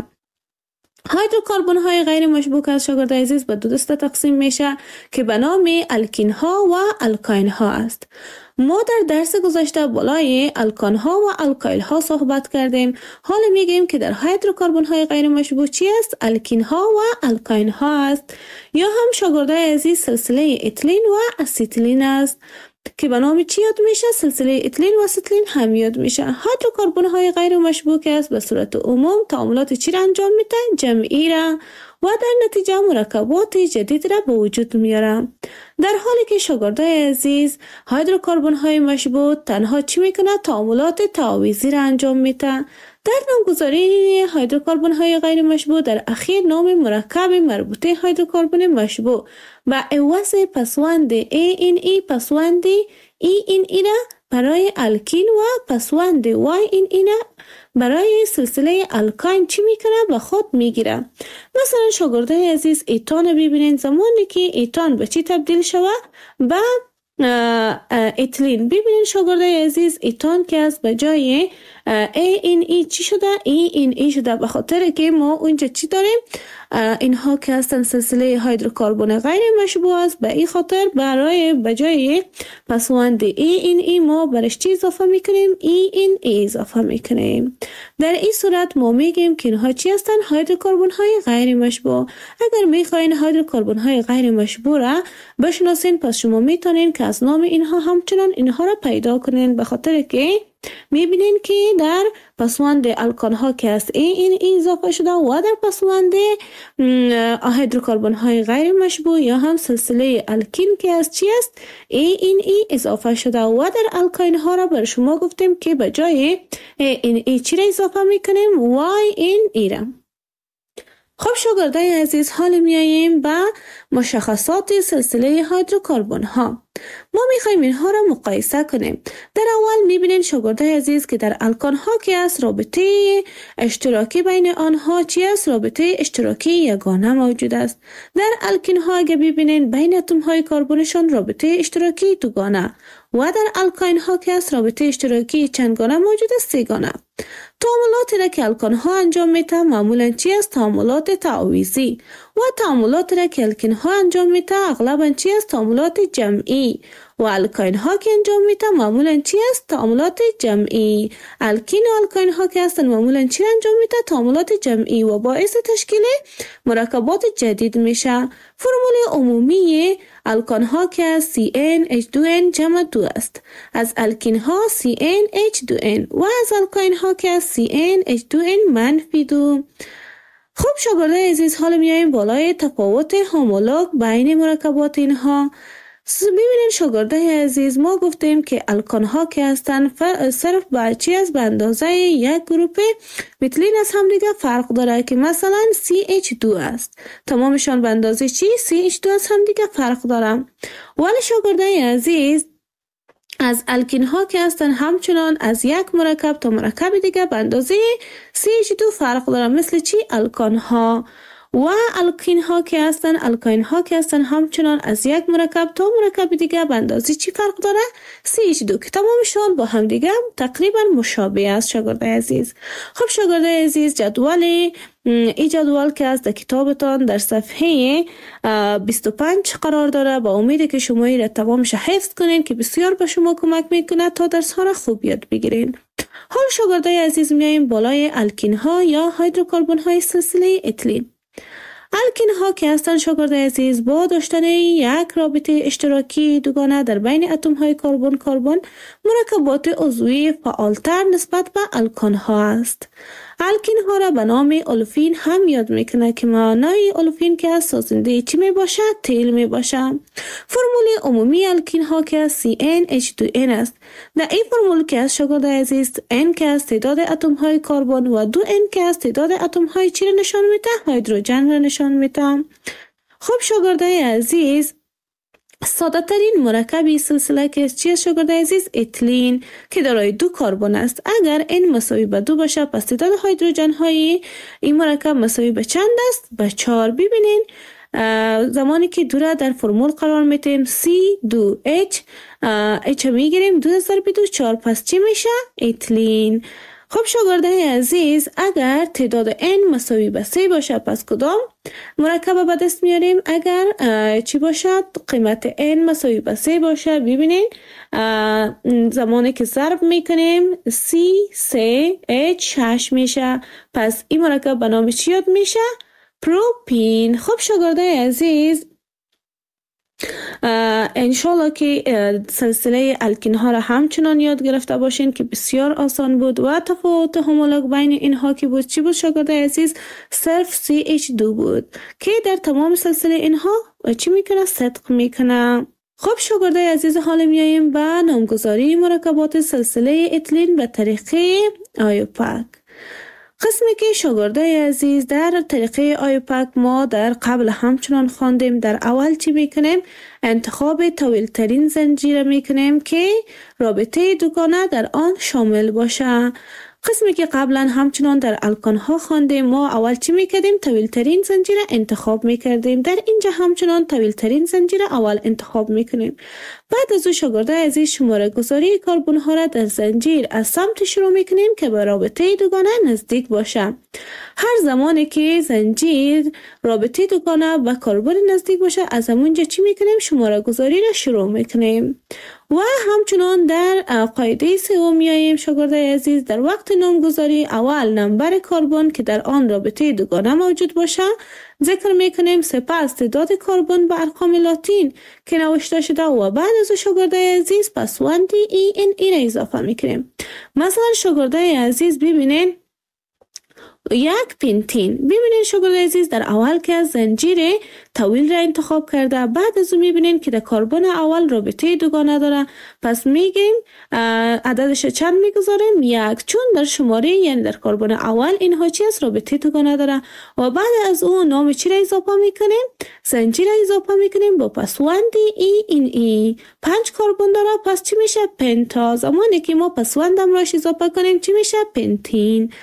[SPEAKER 3] هیدروکربن های غیر مشبوع از شاگرد عزیز به دو دسته تقسیم میشه که به نام الکین ها و الکاین ها است. ما در درس گذشته بالای الکان ها و الکایل ها صحبت کردیم. حالا میگیم که در هیدروکربن های غیر مشبوع چی است؟ الکین ها و الکاین ها است یا هم شاگرد عزیز سلسله اتیلین و اسیتیلین است که به نام چی یاد میشه؟ سلسله اتیلین و اسیتیلین هم یاد میشه. هیدروکربن های غیر مشبوع است به صورت عموم تعاملات چی را انجام میده؟ جمعی را و در نتیجه مرکبات جدید را به وجود میاره. در حالی که شاگردای عزیز هیدروکربن های مشبوع تنها چی میکنه؟ تعاملات تعاویزی را انجام میده. در نامگذاری هیدروکربن های غیر مشبوع در اخیر نام مرکب مربوطه هیدروکربن مشبوع با عوض پسوند ای ان ای پسوند ای ان ای را برای الکین و پسوند وای ان ای برای سلسله الکاین چی میکنه؟ به خود میگیره. مثلا شاگردای عزیز ایتان ببینین زمانی که ایتان به چی تبدیل شوه؟ به اتیلین. ببینین شاگردای عزیز ایتان که از به جای ای این ای چی شده؟ ای این ای شده به خاطر که ما اونجا چی داریم؟ اینها که هستن سلسله هیدروکربن غیر مشبوع است. به این خاطر برای به جای پسوند ای این ای ما برش چی اضافه میکنیم؟ ای این ای اضافه میکنیم. در این صورت ما میگیم که اینها چی هستن؟ هیدروکربن های غیر مشبوع. اگر میخواین هیدروکربن های غیر مشبوع را بشناسین پس شما میتونین که از نام اینها همچنان اینها را پیدا کنین به خاطر که میبینین که در پسوند الکان ها که است ای این ای اضافه شده و در پسوند هیدروکربن های غیر مشبوع یا هم سلسله الکین که است چی است؟ ای این ای اضافه شده و در الکاین ها را بر شما گفتیم که به جای ای این ای چی را اضافه میکنیم؟ وای این ای را. خب شاگردای عزیز حال میاییم به مشخصات سلسله هیدروکربن ها. ما میخوایم اینها را مقایسه کنیم. در اول میبینین شاگردای عزیز که در الکان ها که است رابطه اشتراکی بین آنها چی است؟ رابطه اشتراکی یگانه موجود است. در الکین ها اگه ببینین بین اتم های کربنشان رابطه اشتراکی دوگانه و در الکاین ها که است رابطه اشتراکی چندگانه موجود است؟ سه‌گانه. تعاملاتی را که الکان ها انجام میده معمولا چی است؟ تعاملات تعاویزی. و تعاملاتی را که الکین ها انجام میده اغلبا چی است؟ تعاملات جمعی. و الکاین ها که انجام میده معمولا چی است؟ تعاملات جمعی. الکین و الکاین ها که هستند معمولا چی انجام میده؟ تعاملات جمعی و باعث تشکیل مرکبات جدید میشه. فرمول عمومی الکان ها که سی ان اچ دو ان جمع دو است. از الکین ها سی ان اچ دو ان و از الکاین ها که سی ان اچ دو ان منفی دو. خب شاگردای عزیز، حالا میایم بالای تفاوت هومولوگ بین مرکبات اینها. ببینید شاگردای عزیز، ما گفتیم که الکان ها که هستن صرف برچی از به اندازه یک گروپ متلین از هم دیگه فرق داره که مثلا سی اچ دو است. تمامشان به اندازه چی؟ سی اچ دو از هم دیگه فرق داره. ولی شاگردای عزیز، از الکین ها که هستن همچنان از یک مرکب تا مرکب دیگه به اندازه سی اچ دو فرق داره. مثل چی؟ الکان ها. و الکین ها که هستن الکاین ها که هستن همچنان از یک مرکب تا مرکب دیگه به اندازه چی فرق داره؟ سی اچ دو که تمامشان با هم دیگه تقریبا مشابه است شاگردای عزیز. خب شاگردای عزیز، جدول این جدول که از در کتابتان در صفحه بیست و پنج قرار داره. با امید که شما این را تمامش حفظ کنین که بسیار به شما کمک میکنه تا درس ها را خوب یاد بگیرین. حال شاگردای عزیز میایم بالای الکین ها یا هیدروکربن های سلسله اتیلین. الکین ها که هستند شاگردای عزیز با داشتن یک رابطه اشتراکی دوگانه در بین اتم های کربن کربن مرکبات عضوی فعالتر نسبت به الکان ها است. الکین ها را به نام اولفین هم یاد میکنه که معنای اولفین که از سازنده چی می باشه؟ تیل می باشه. فرمول عمومی الکین ها که سی ان اچ دو ان است. در این فرمول که از شاگردای عزیز N که از تعداد اتم های کربن و دو ان که از تعداد اتم های چی را نشان میده؟ هیدروژن را نشان میده. خب شاگردای عزیز، ساده ترین مرکبی سلسله که چیه شاگردای عزیز؟ اتیلین که دارای دو کربن است. اگر n مساوی به دو باشه پس تعداد هیدروژن های این مرکب مساوی به چند است؟ به چهار. ببینین زمانی که دو را در فرمول قرار میتیم سی دو اچ اچ میگیریم دو ضرب دو چهار، پس چی میشه؟ اتیلین. خب شاگردای عزیز، اگر تعداد n مساوی به سه باشه پس کدام مرکب به دست میاریم؟ اگر چی باشد؟ قیمت n مساوی به سه باشه. ببینید زمانی که ضرب میکنیم سی سه اچ هشت میشه. پس این مرکب به نام چی یاد میشه؟ پروپین. خب شاگردای عزیز، انشالله که سلسله الکین ها را همچنان یاد گرفته باشین که بسیار آسان بود. و تفاوت هومولوگ بین اینها که بود چی بود شاگردای عزیز؟ صرف سی اچ دو بود که در تمام سلسله اینها چی میکنه؟ صدق میکنه. خب شاگردای عزیز، حالا میاییم به نامگذاری مرکبات سلسله اتیلین به طریقه آیوپاک. قسمی که شاگردای عزیز در طریقه آیوپاک ما در قبل همچنان خواندیم. در اول چی میکنیم؟ انتخاب طویل ترین زنجیر میکنیم که رابطه دوگانه در آن شامل باشه. قسمی که قبلا همچنان در الکان ها خواندیم، ما اول چی میکردیم؟ طویل ترین زنجیر انتخاب میکردیم. در اینجا همچنان طویل ترین زنجیر اول انتخاب میکنیم. بعد از او شاگردای عزیز شماره گذاری کربن ها را در زنجیر از سمت شروع میکنیم که به رابطه دوگانه نزدیک باشه. هر زمانی که زنجیر رابطه دوگانه و کربن نزدیک باشه از همونجا چی میکنیم؟ شماره گذاری را شروع میکنیم. و همچنان در قاعده سوم میاییم شاگردای عزیز، در وقت نامگذاری اول نمبر کربن که در آن رابطه دوگانه موجود باشه ذکر میکنیم، سپس تعداد کربن به ارقام لاتین که نوشته شده و بعد از شاگردای عزیز پسوند ای ان ای را اضافه میکنیم. مثلا شاگردای عزیز ببینین یک پنتین. ببینین شاگردای عزیز، در اول که از زنجیر طویل را انتخاب کرده، بعد از اون میبینین که در کربن اول رابطه دوگانه داره، پس میگیم عددش چند میگذاریم؟ یک، چون در شماره یعنی در کربن اول اینها چی است؟ رابطه دوگانه داره. و بعد از اون نام چی را اضافه میکنیم؟ زنجیر را اضافه میکنیم با پسوند ای این ای. پنج کربن داره، پس چی میشه؟ پنتا. زمانی که ما پسوند هم راش اضافه کنیم چی میشه؟ پنتین.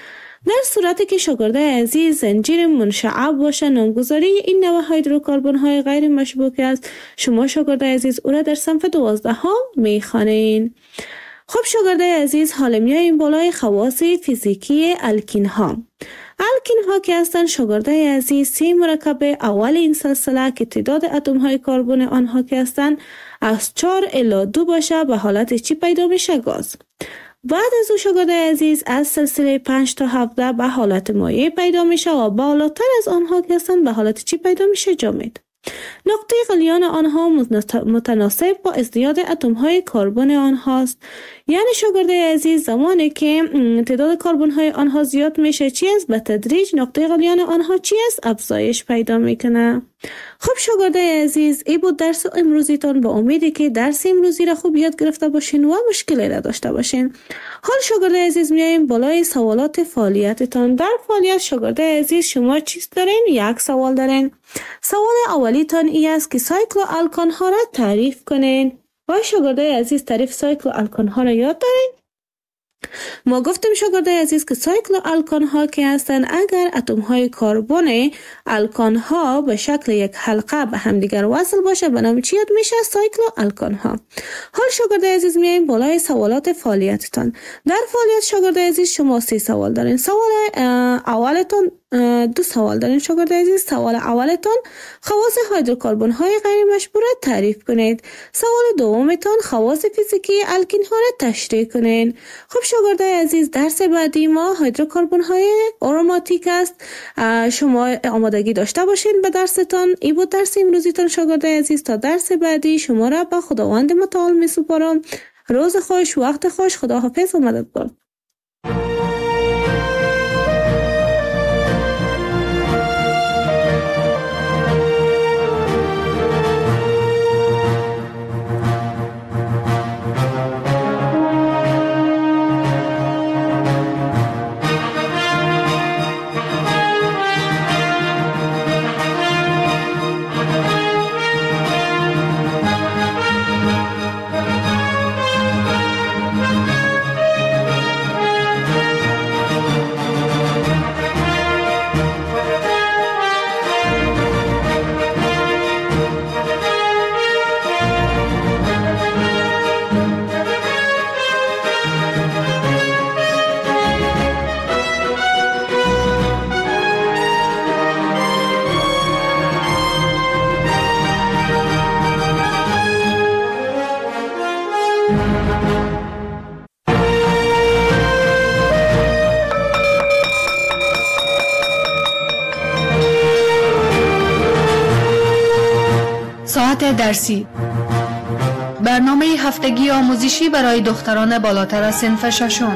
[SPEAKER 3] در صورتی که شاگرده عزیز زنجیر منشعب باشه، نامگذاری این نوع هیدروکربن های غیر مشبوک است، شما شاگرده عزیز او را در صنف دوازده ها می خوانید. خب شاگرده عزیز، حالا میاییم بالای خواص فیزیکی الکین ها. الکین ها که هستند شاگرده عزیز سه مرکب اول این سلسله که تعداد اتم های کربن آنها که هستند از چهار الی دو باشه به حالت چی پیدا میشه؟ گاز. بعد از او شاگرده عزیز از سلسله پنج تا هفده به حالت مایع پیدا میشه و بالاتر از آنها که هستند به حالت چی پیدا میشه؟ جامد. نقطه غلیان آنها متناسب با ازدیاد اتم های کربن آنهاست. یعنی شاگرده عزیز زمانی که تعداد کربن های آنها زیاد میشه چی است؟ به تدریج نقطه غلیان آنها چی است؟ افزایش پیدا میکنه. خب شاگرده عزیز، این بود درس امروزیتان. با امیدی که درس امروزی را خوب یاد گرفته باشین و مشکلی نداشته باشین. حال شاگرده عزیز میاییم بالای سوالات فعالیتتان. در فعالیت شاگرده عزیز شما چیز دارین؟ یک سوال دارین. سوال اولیتان ای است که سایکل الکان ها را تعریف کنین. و شاگرده عزیز تعریف سایکل الکان ها را یاد دارین؟ ما گفتیم شاگرده عزیز که سایکل الکان ها که هستند اگر اتم های کربن الکان ها به شکل یک حلقه به همدیگر وصل باشه به نام چی یاد میشه؟ سایکل الکان ها. حال شاگرده عزیز میاییم بالای سوالات فعالیتتان. در فعالیت شاگرده عزیز شما سه سوال دارین. سوال اولتون دو سوال دارین شاگرده عزیز. سوال اولتون خواص هیدروکربن های غیر مشبوع را تعریف کنید. سوال دومتون خواص فیزیکی الکین ها را تشریح کنید. خب شاگرده عزیز، درس بعدی ما هیدروکربن های آروماتیک است. شما آمادگی داشته باشین به درستان. ای بود درس امروزیتان شاگرده عزیز. تا درس بعدی شما را به خداوند متعال می سپارم. روز خوش، وقت خوش، خداحافظ و مددگار.
[SPEAKER 2] ساعت درسی، برنامه هفتگی آموزشی برای دختران بالاتر از صنف ششم.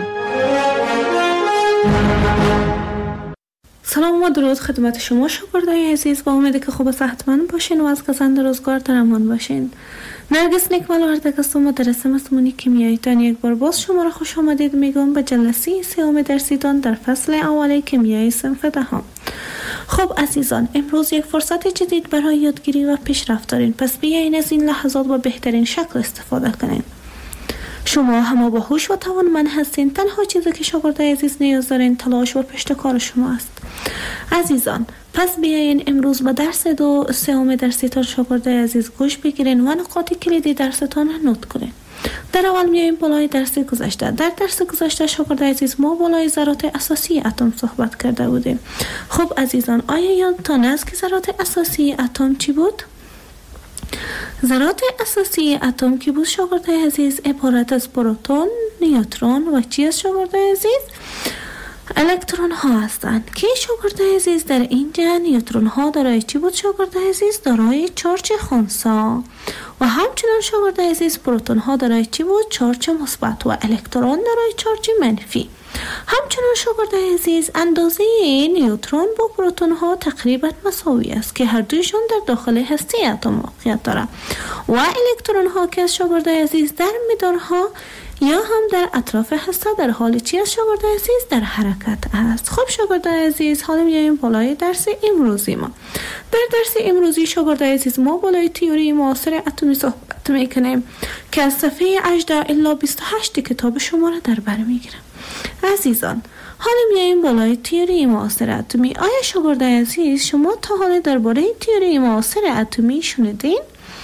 [SPEAKER 3] سلام و درود خدمت شما شاگردای عزیز. با امیدی که خوب و صحتمند باشین و از گزند روزگار در امان باشین. نرگس نیکمل وردک هستم، مدرس مضمون کیمیاییتان. یک بار باز شما را خوش آمدید میگم به جلسه سوم درسیتان در فصل اول کیمیای صنف دهم. خب عزیزان، امروز یک فرصت جدید برای یادگیری و پیشرفت دارین. پس بیاین از این لحظات با بهترین شکل استفاده کنین. شما همه با هوش و توانمند هستین. تنها چیزی که شاگرد عزیز نیاز دارین تلاش و پشت کار شما است. عزیزان، پس بیاین امروز با درس دو سوم درسیتان شاگرد عزیز گوش بگیرین و نقاط کلیدی درستان را نوت کنین. در اول میاییم بالای درس گذشته. در درس گذشته شاگرد عزیز ما بالای ذرات اساسی اتم صحبت کرده بودیم. خب عزیزان، آیا یادتان است که ذرات اساسی اتم چی بود؟ ذرات اساسی اتم که بود شاگرد عزیز عبارت از پروتون، نیوترون و چی از شاگرد عزیز؟ الکترون ها هستند که شاگرد عزیز در اینجا نیوترون ها دارای چی بود شاگرد عزیز؟ دارای چارج خنثی و همچنان شاگرد عزیز پروتون ها دارای چی بود؟ چارج مثبت و الکترون دارای چارج منفی. همچنان شاگرد عزیز اندازه نیوترون با پروتون ها تقریبا مساوی است که هر دویشون در داخل هسته اتم موقعیت دارند و الکترون ها که از شاگرد عزیز در مدارها یا هم در اطراف هسته در حال چی از شاگرد عزیز؟ در حرکت است. خب شاگرد عزیز، حالا میایم بالای درس امروزی ما. در درس امروزی شاگرد عزیز ما بالای تئوری معاصر اتمی صحبت میکنیم که از صفحه هجده الی بیست و هشت کتاب شما را در بر میگیرم. عزیزان، حالا میاییم بالای تئوری معاصر اتمی. آیا شاگردای عزیز شما تا حالا درباره تئوری معاصر اتمی شنیدین؟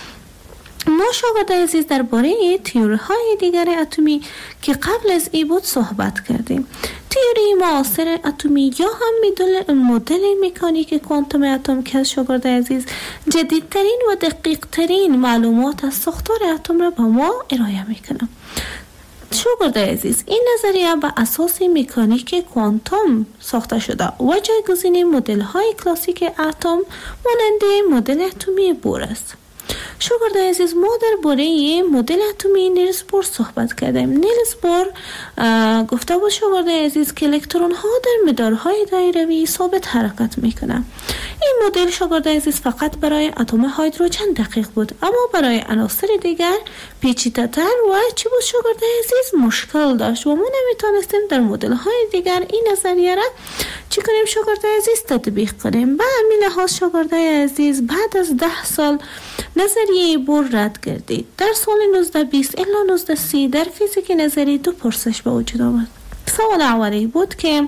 [SPEAKER 3] ما شاگردای عزیز درباره تئوری های دیگر اتمی که قبل از این بود صحبت کردیم. تئوری معاصر اتمی یا هم مدل مدل مکانیک کوانتوم اتم که از شاگردای عزیز جدیدترین و دقیق ترین معلومات از ساختار اتم را به ما ارائه میکنه. شاگردای عزیز این نظریه بر اساس مکانیک کوانتوم ساخته شده و جایگزین مدل های کلاسیک اتم مانند مدل اتمی بور است. شاگردای عزیز ما درباره مدل اتمی نیلز بور صحبت کردیم. نیلز بور گفته بود شاگردای عزیز که الکترون ها در مدارهای دایروی ثابت حرکت میکنند. این مدل شاگردای عزیز فقط برای اتم هیدروژن دقیق بود، اما برای عناصر دیگر پیچیده‌تر و چی بود شاگردای عزیز مشکل داشت و ما نمیتونستیم در مدل های دیگر این نظریه را چی کنیم شاگردای عزیز تطبیق کنیم. به همین لحاظ شاگردای عزیز بعد از ده سال نظریه بور رد گردید. در سال نوزده بیست الی نوزده سی در فیزیک نظری دو پرسش به وجود آمد. سوال اولی بود که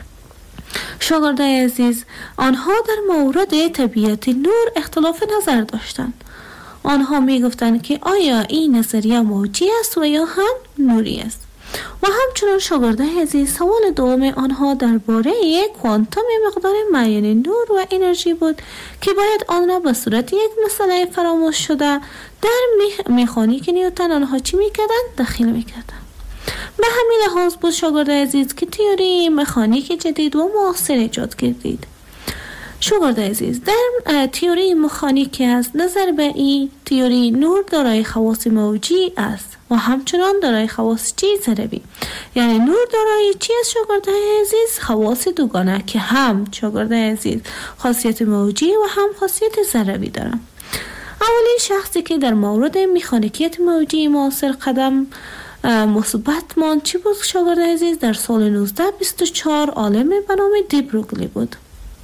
[SPEAKER 3] شاگردای عزیز آنها در مورد طبیعت نور اختلاف نظر داشتند. آنها می گفتند که آیا این نظریه موجی است و یا هم نوری است. و همچنان شاگردای عزیز سوال دوم آنها درباره کوانتوم مقدار معین نور و انرژی بود که باید آن را به صورت یک مسئله فراموش شده در مکانیک نیوتن آنها چی میکردند؟ دخیل میکردند. به همین لحاظ بود شاگردای عزیز که تئوری مکانیک جدید و معاصر ایجاد کردید. شاگردای عزیز در تئوری مکانیک است نظر به این تئوری نور دارای خواص موجی است و همچنان دارای خواص چی ضربی. یعنی نور دارای چی است شاگردای عزیز؟ خواص دوگانه که هم شاگردای عزیز خاصیت موجی و هم خاصیت ضربی دارن. اولین شخصی که در مورد مکانیکیت موجی معاصر قدم مثبت مان چی بود شاگردای عزیز؟ در سال نوزده بیست و چهار عالم به نام دی بروگلی بود.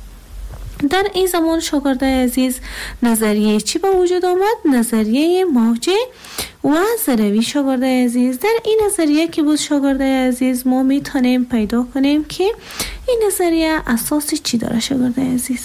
[SPEAKER 3] در این زمان شاگردای عزیز نظریه چی به وجود آمد؟ نظریه موجی و ضربی شاگردای عزیز. در این نظریه که بود شاگردای عزیز ما میتونیم پیدا کنیم که این نظریه اساس چی داره شاگردای عزیز؟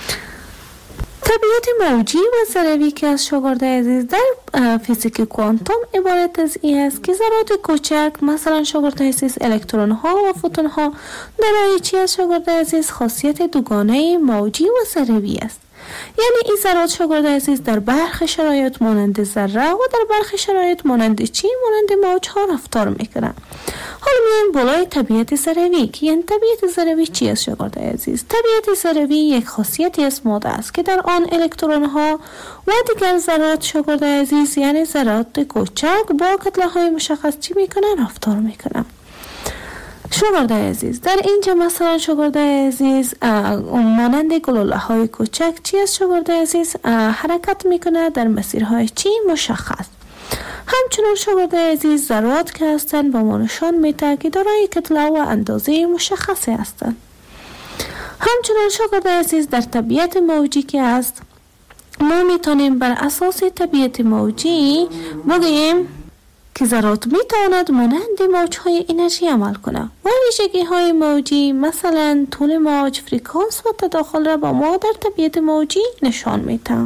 [SPEAKER 3] طبیعت موجی و ضربی که از شاگردای عزیز در فیزیک کوانتوم عبارت از این است که ذرات کوچک مثلا شاگردای عزیز الکترون ها و فوتون ها دارای چی از شاگردای عزیز خاصیت دوگانه موجی و ضربی است. یعنی این ذرات شاگردای عزیز در برخی شرایط مانند ذره و در برخی شرایط مانند چی مانند موج ها رفتار میکنند. حالا میایم بالای طبیعت ضربی که یعنی طبیعت ضربی چی است شاگردای عزیز؟ طبیعت ضربی یک خاصیتی از ماده است که در آن الکترون ها و دیگر ذرات شاگردای عزیز یعنی ذرات کوچک با کتله های مشخص چی میکنن؟ رفتار میکنن. شاگردای عزیز در اینجا مثلا شاگردای عزیز مانند گلوله های کوچک چی است شاگردای عزیز؟ حرکت میکنه در مسیرهای چی مشخص. همچنان شاگردای عزیز ذرات که هستند با ما نشان میده که دارای کتله و اندازه مشخصی هستند. همچنان شاگردای عزیز در طبیعت موجی که است ما میتونیم بر اساس طبیعت موجی بگیم که ذرات میتواند مانند موجهای انرژی عمل کنه و ویژگی های موجی مثلا طول موج، فرکانس و تداخل را با ما در طبیعت موجی نشان میده.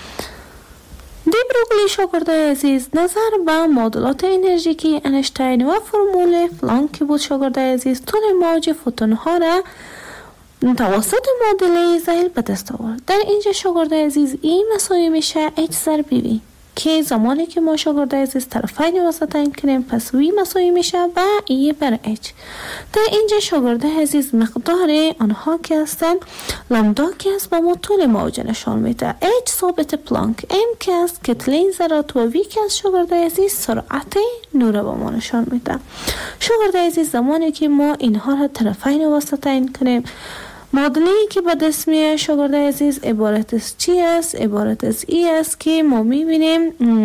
[SPEAKER 3] دی بروگلی شاگردای عزیز نظر به معادلات انرژیکی اینشتین و فرمول پلانک بود شاگردای عزیز طول موج فوتون ها را توسط معادله زیل به دست آورد. در اینجا شاگردای عزیز این مساوی میشه اچ ضرب وی که زمانی که ما شاگردای عزیز طرفین وسطین کنیم پس وی مساوی میشه به ای بر اچ. در اینجا شاگردای عزیز مقدار آنها که هستن لامدا که است با ما طول موج نشان میده، اچ ثابت پلانک، ام که است کتله ذرات و وی که است شاگردای عزیز سرعت نور با ما نشان میده. شاگردای عزیز زمانی که ما اینها را طرفین وسطین کنیم معادله‌ای که به دست میاد شاگردای عزیز عبارت از چی است؟ عبارت از ای است که ما میبینیم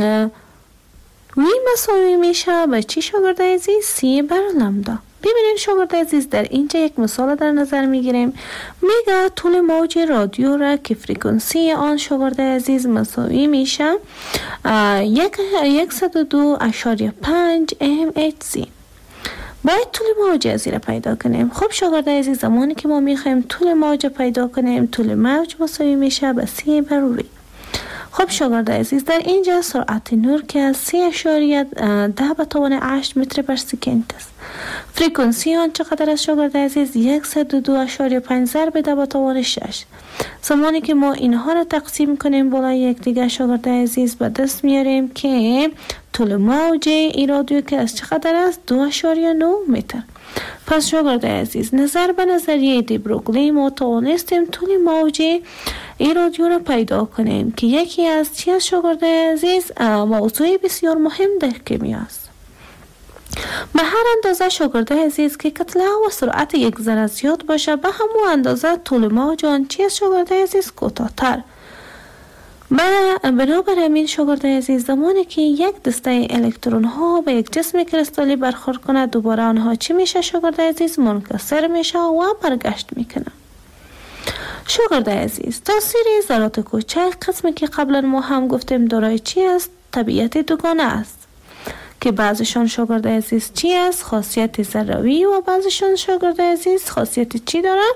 [SPEAKER 3] وی مساوی میشه به چی شاگردای عزیز؟ سی بر لامدا. ببینید شاگردای عزیز در اینجا یک مثال در نظر میگیریم. میگه طول موج رادیو را که فرکانسی آن شاگردای عزیز مساوی میشه یک صد و دو اشاریه پنج ام اچ سی. باید طول موج از را پیدا کنیم. خب شاگرد عزیز، زمانی که ما میخوایم طول موج پیدا کنیم، طول موج مساوی میشه به سی بر روی. خب شاگرد عزیز، در اینجا سرعت نور که از سی اشاریه ده به توان هشت متر بر سکند است. فرکانسی آن چقدر است شاگرد عزیز؟ صد و دو اشاریه پنج ضرب ده به توان شش. زمانی که ما اینها را تقسیم کنیم بالای یک دیگه شاگرد عزیز به دست میاریم که طول موج این رادیو که از چقدر است؟ دو اشاریه نه متر. پس شاگرد عزیز، نظر به نظریه دی بروگلی ما توانستیم طول موج این رادیو را پیدا کنیم که یکی از چی از شاگرد عزیز موضوع بسیار مهم در کیمیا است. به هر اندازه شاگرد عزیز که کتله و سرعت یک ذره زیاد باشه، به همون اندازه طول موج آن چی از شاگرد عزیز کوتاه‌تر. بنابر همین شاگرد عزیز، زمانی که یک دسته الکترون ها به یک جسم کریستالی برخورد کنه، دوباره آنها چی میشه شاگرد عزیز؟ منکسر میشه و برگشت میکنه. شاگرد عزیز، تاثیر ذرات کوچک، قسمی که قبلا ما هم گفتیم دارای چی است؟ طبیعت دوگانه است که بعضشان شاگرد عزیز چی است؟ خاصیت ذروی و بعضشان شاگرد عزیز خاصیت چی دارن؟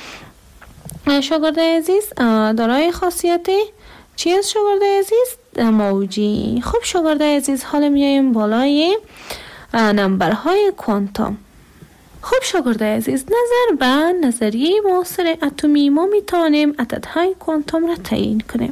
[SPEAKER 3] شاگرد عزیز دارای خاصیت چی است شاگرد عزیز؟ موجی. خب شاگرد عزیز، حالا میایم بالای نمبرهای کوانتوم. خب شاگرد عزیز، نظر به نظریه معاصر اتمی ما میتونیم عددهای کوانتوم را تعیین کنیم.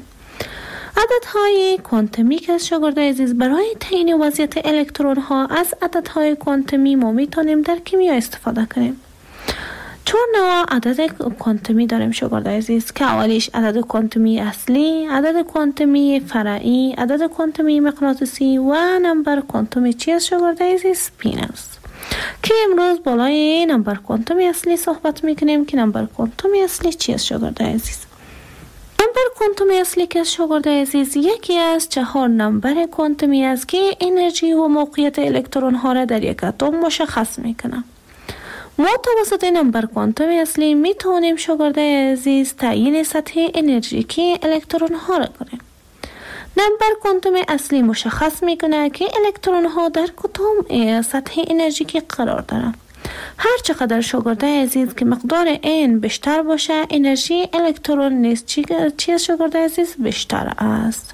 [SPEAKER 3] عددهای کوانتومی که شاگرد عزیز برای تعیین وضعیت الکترون ها از عددهای کوانتومی ما میتونیم در کیمیا استفاده کنیم. چون نوع عدد کوانتومی داریم شاگرد عزیز که اولیش عدد کوانتومی اصلی، عدد کوانتومی فرعی، عدد کوانتومی مغناطیسی و نمبر کوانتومی چی است شاگرد عزیز؟ سپین است. که امروز بالای نمبر کوانتومی اصلی صحبت میکنیم که نمبر کوانتومی اصلی چی است شاگرد عزیز؟ نمبر کوانتومی اصلی که شاگرد عزیز یکی از چهار نمبر کوانتومی است که انرژی و موقعیت الکترون ها را در یک اتم مشخص میکنه. ما توسط نمبر کوانتومی اصلی می توانیم شاگرد عزیز تعیین سطح انرژیکی الکترون ها را کنیم. نمبر کوانتومی اصلی مشخص می کنه که الکترون ها در کدام سطح انرژیکی قرار دارند. هر چقدر شاگرد عزیز که مقدار n بیشتر باشه، انرژی الکترون نیز چی شاگرد عزیز بیشتر است.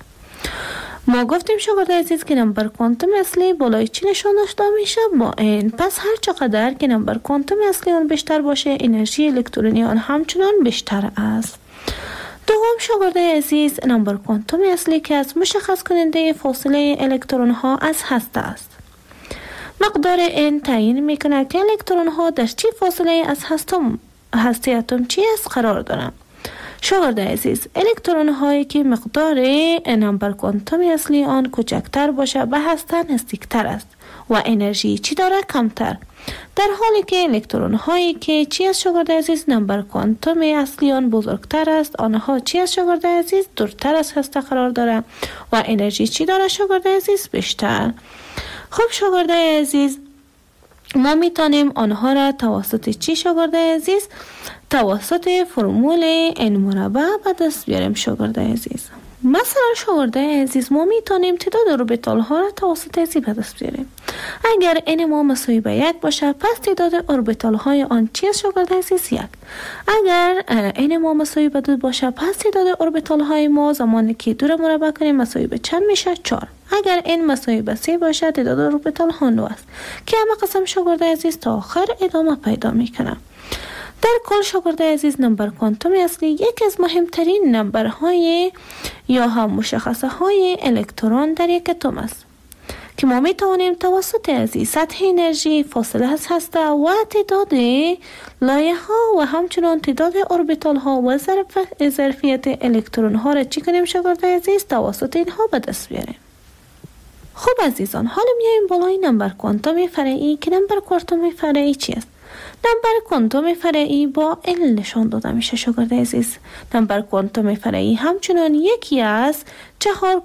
[SPEAKER 3] ما گفتیم شاگرد عزیز که نمبر کوانتوم اصلی بالای چی نشان داشته میشه؟ با n. پس هر چقدر که نمبر کوانتوم اصلی آن بیشتر باشه، انرژی الکترونی آن همچنان بیشتر است. دوم شاگرد عزیز، نمبر کوانتوم اصلی که از مشخص کننده فاصله الکترون ها از هسته است. مقدار n تعیین میکنه که الکترون ها در چی فاصله از هسته اتم چی است قرار دارند. شاگرد عزیز، الکترون هایی که مقدار نمبر کوانتومی اصلی آن کوچکتر باشه به هسته نزدیکتر است و انرژی چی داره؟ کمتر. در حالی که الکترون هایی که چی است شاگرد عزیز؟ نمبر کوانتومی اصلی آن بزرگتر است، آنها چی است شاگرد عزیز؟ دورتر از هسته قرار داره و انرژی چی داره شاگرد عزیز؟ بیشتر. خب شاگرد عزیز، ما میتونیم آنها را توسط چی شاگرد عزیز؟ توسط فرمول n مربع به دست بیاریم شاگرد عزیز. مثلا شاگرد عزیز، ما میتونیم تعداد اوربیتال ها را توسط زی به دست بیاریم. اگر n ما مساوی به یک باشه، پس تعداد اوربیتال های آن چی است شاگرد عزیز؟ یک. اگر n ما مساوی به دو باشه، پس تعداد اوربیتال های ما زمانی که دو را مربع کنیم مساوی به چند میشه؟ چهار. اگر n مساوی به سه باشه، تعداد اوربیتال ها نه است که همه قسم شاگرد عزیز تا آخر ادامه پیدا میکنه. در کل شاگرد عزیز، نمبر کوانتومی اصلی یکی از مهمترین نمبرهای یا هم مشخصه های الکترون در یک اتم است که ما می توانیم توسط ازی سطح انرژی، فاصله از هسته و تعداد لایه ها و همچنان تعداد اوربیتال ها و ظرفیت الکترون ها را چی کنیم شاگرد عزیز؟ توسط اینها به دست بیاریم. خب عزیزان، حالا میایم بالای نمبر کوانتومی فرعی که نمبر کوانتومی فرعی چی است؟ نمبر کوانتوم فرعی با L نشان داده میشه شاگرد عزیز. نمبر کوانتوم فرعی همچنان یکی از چهار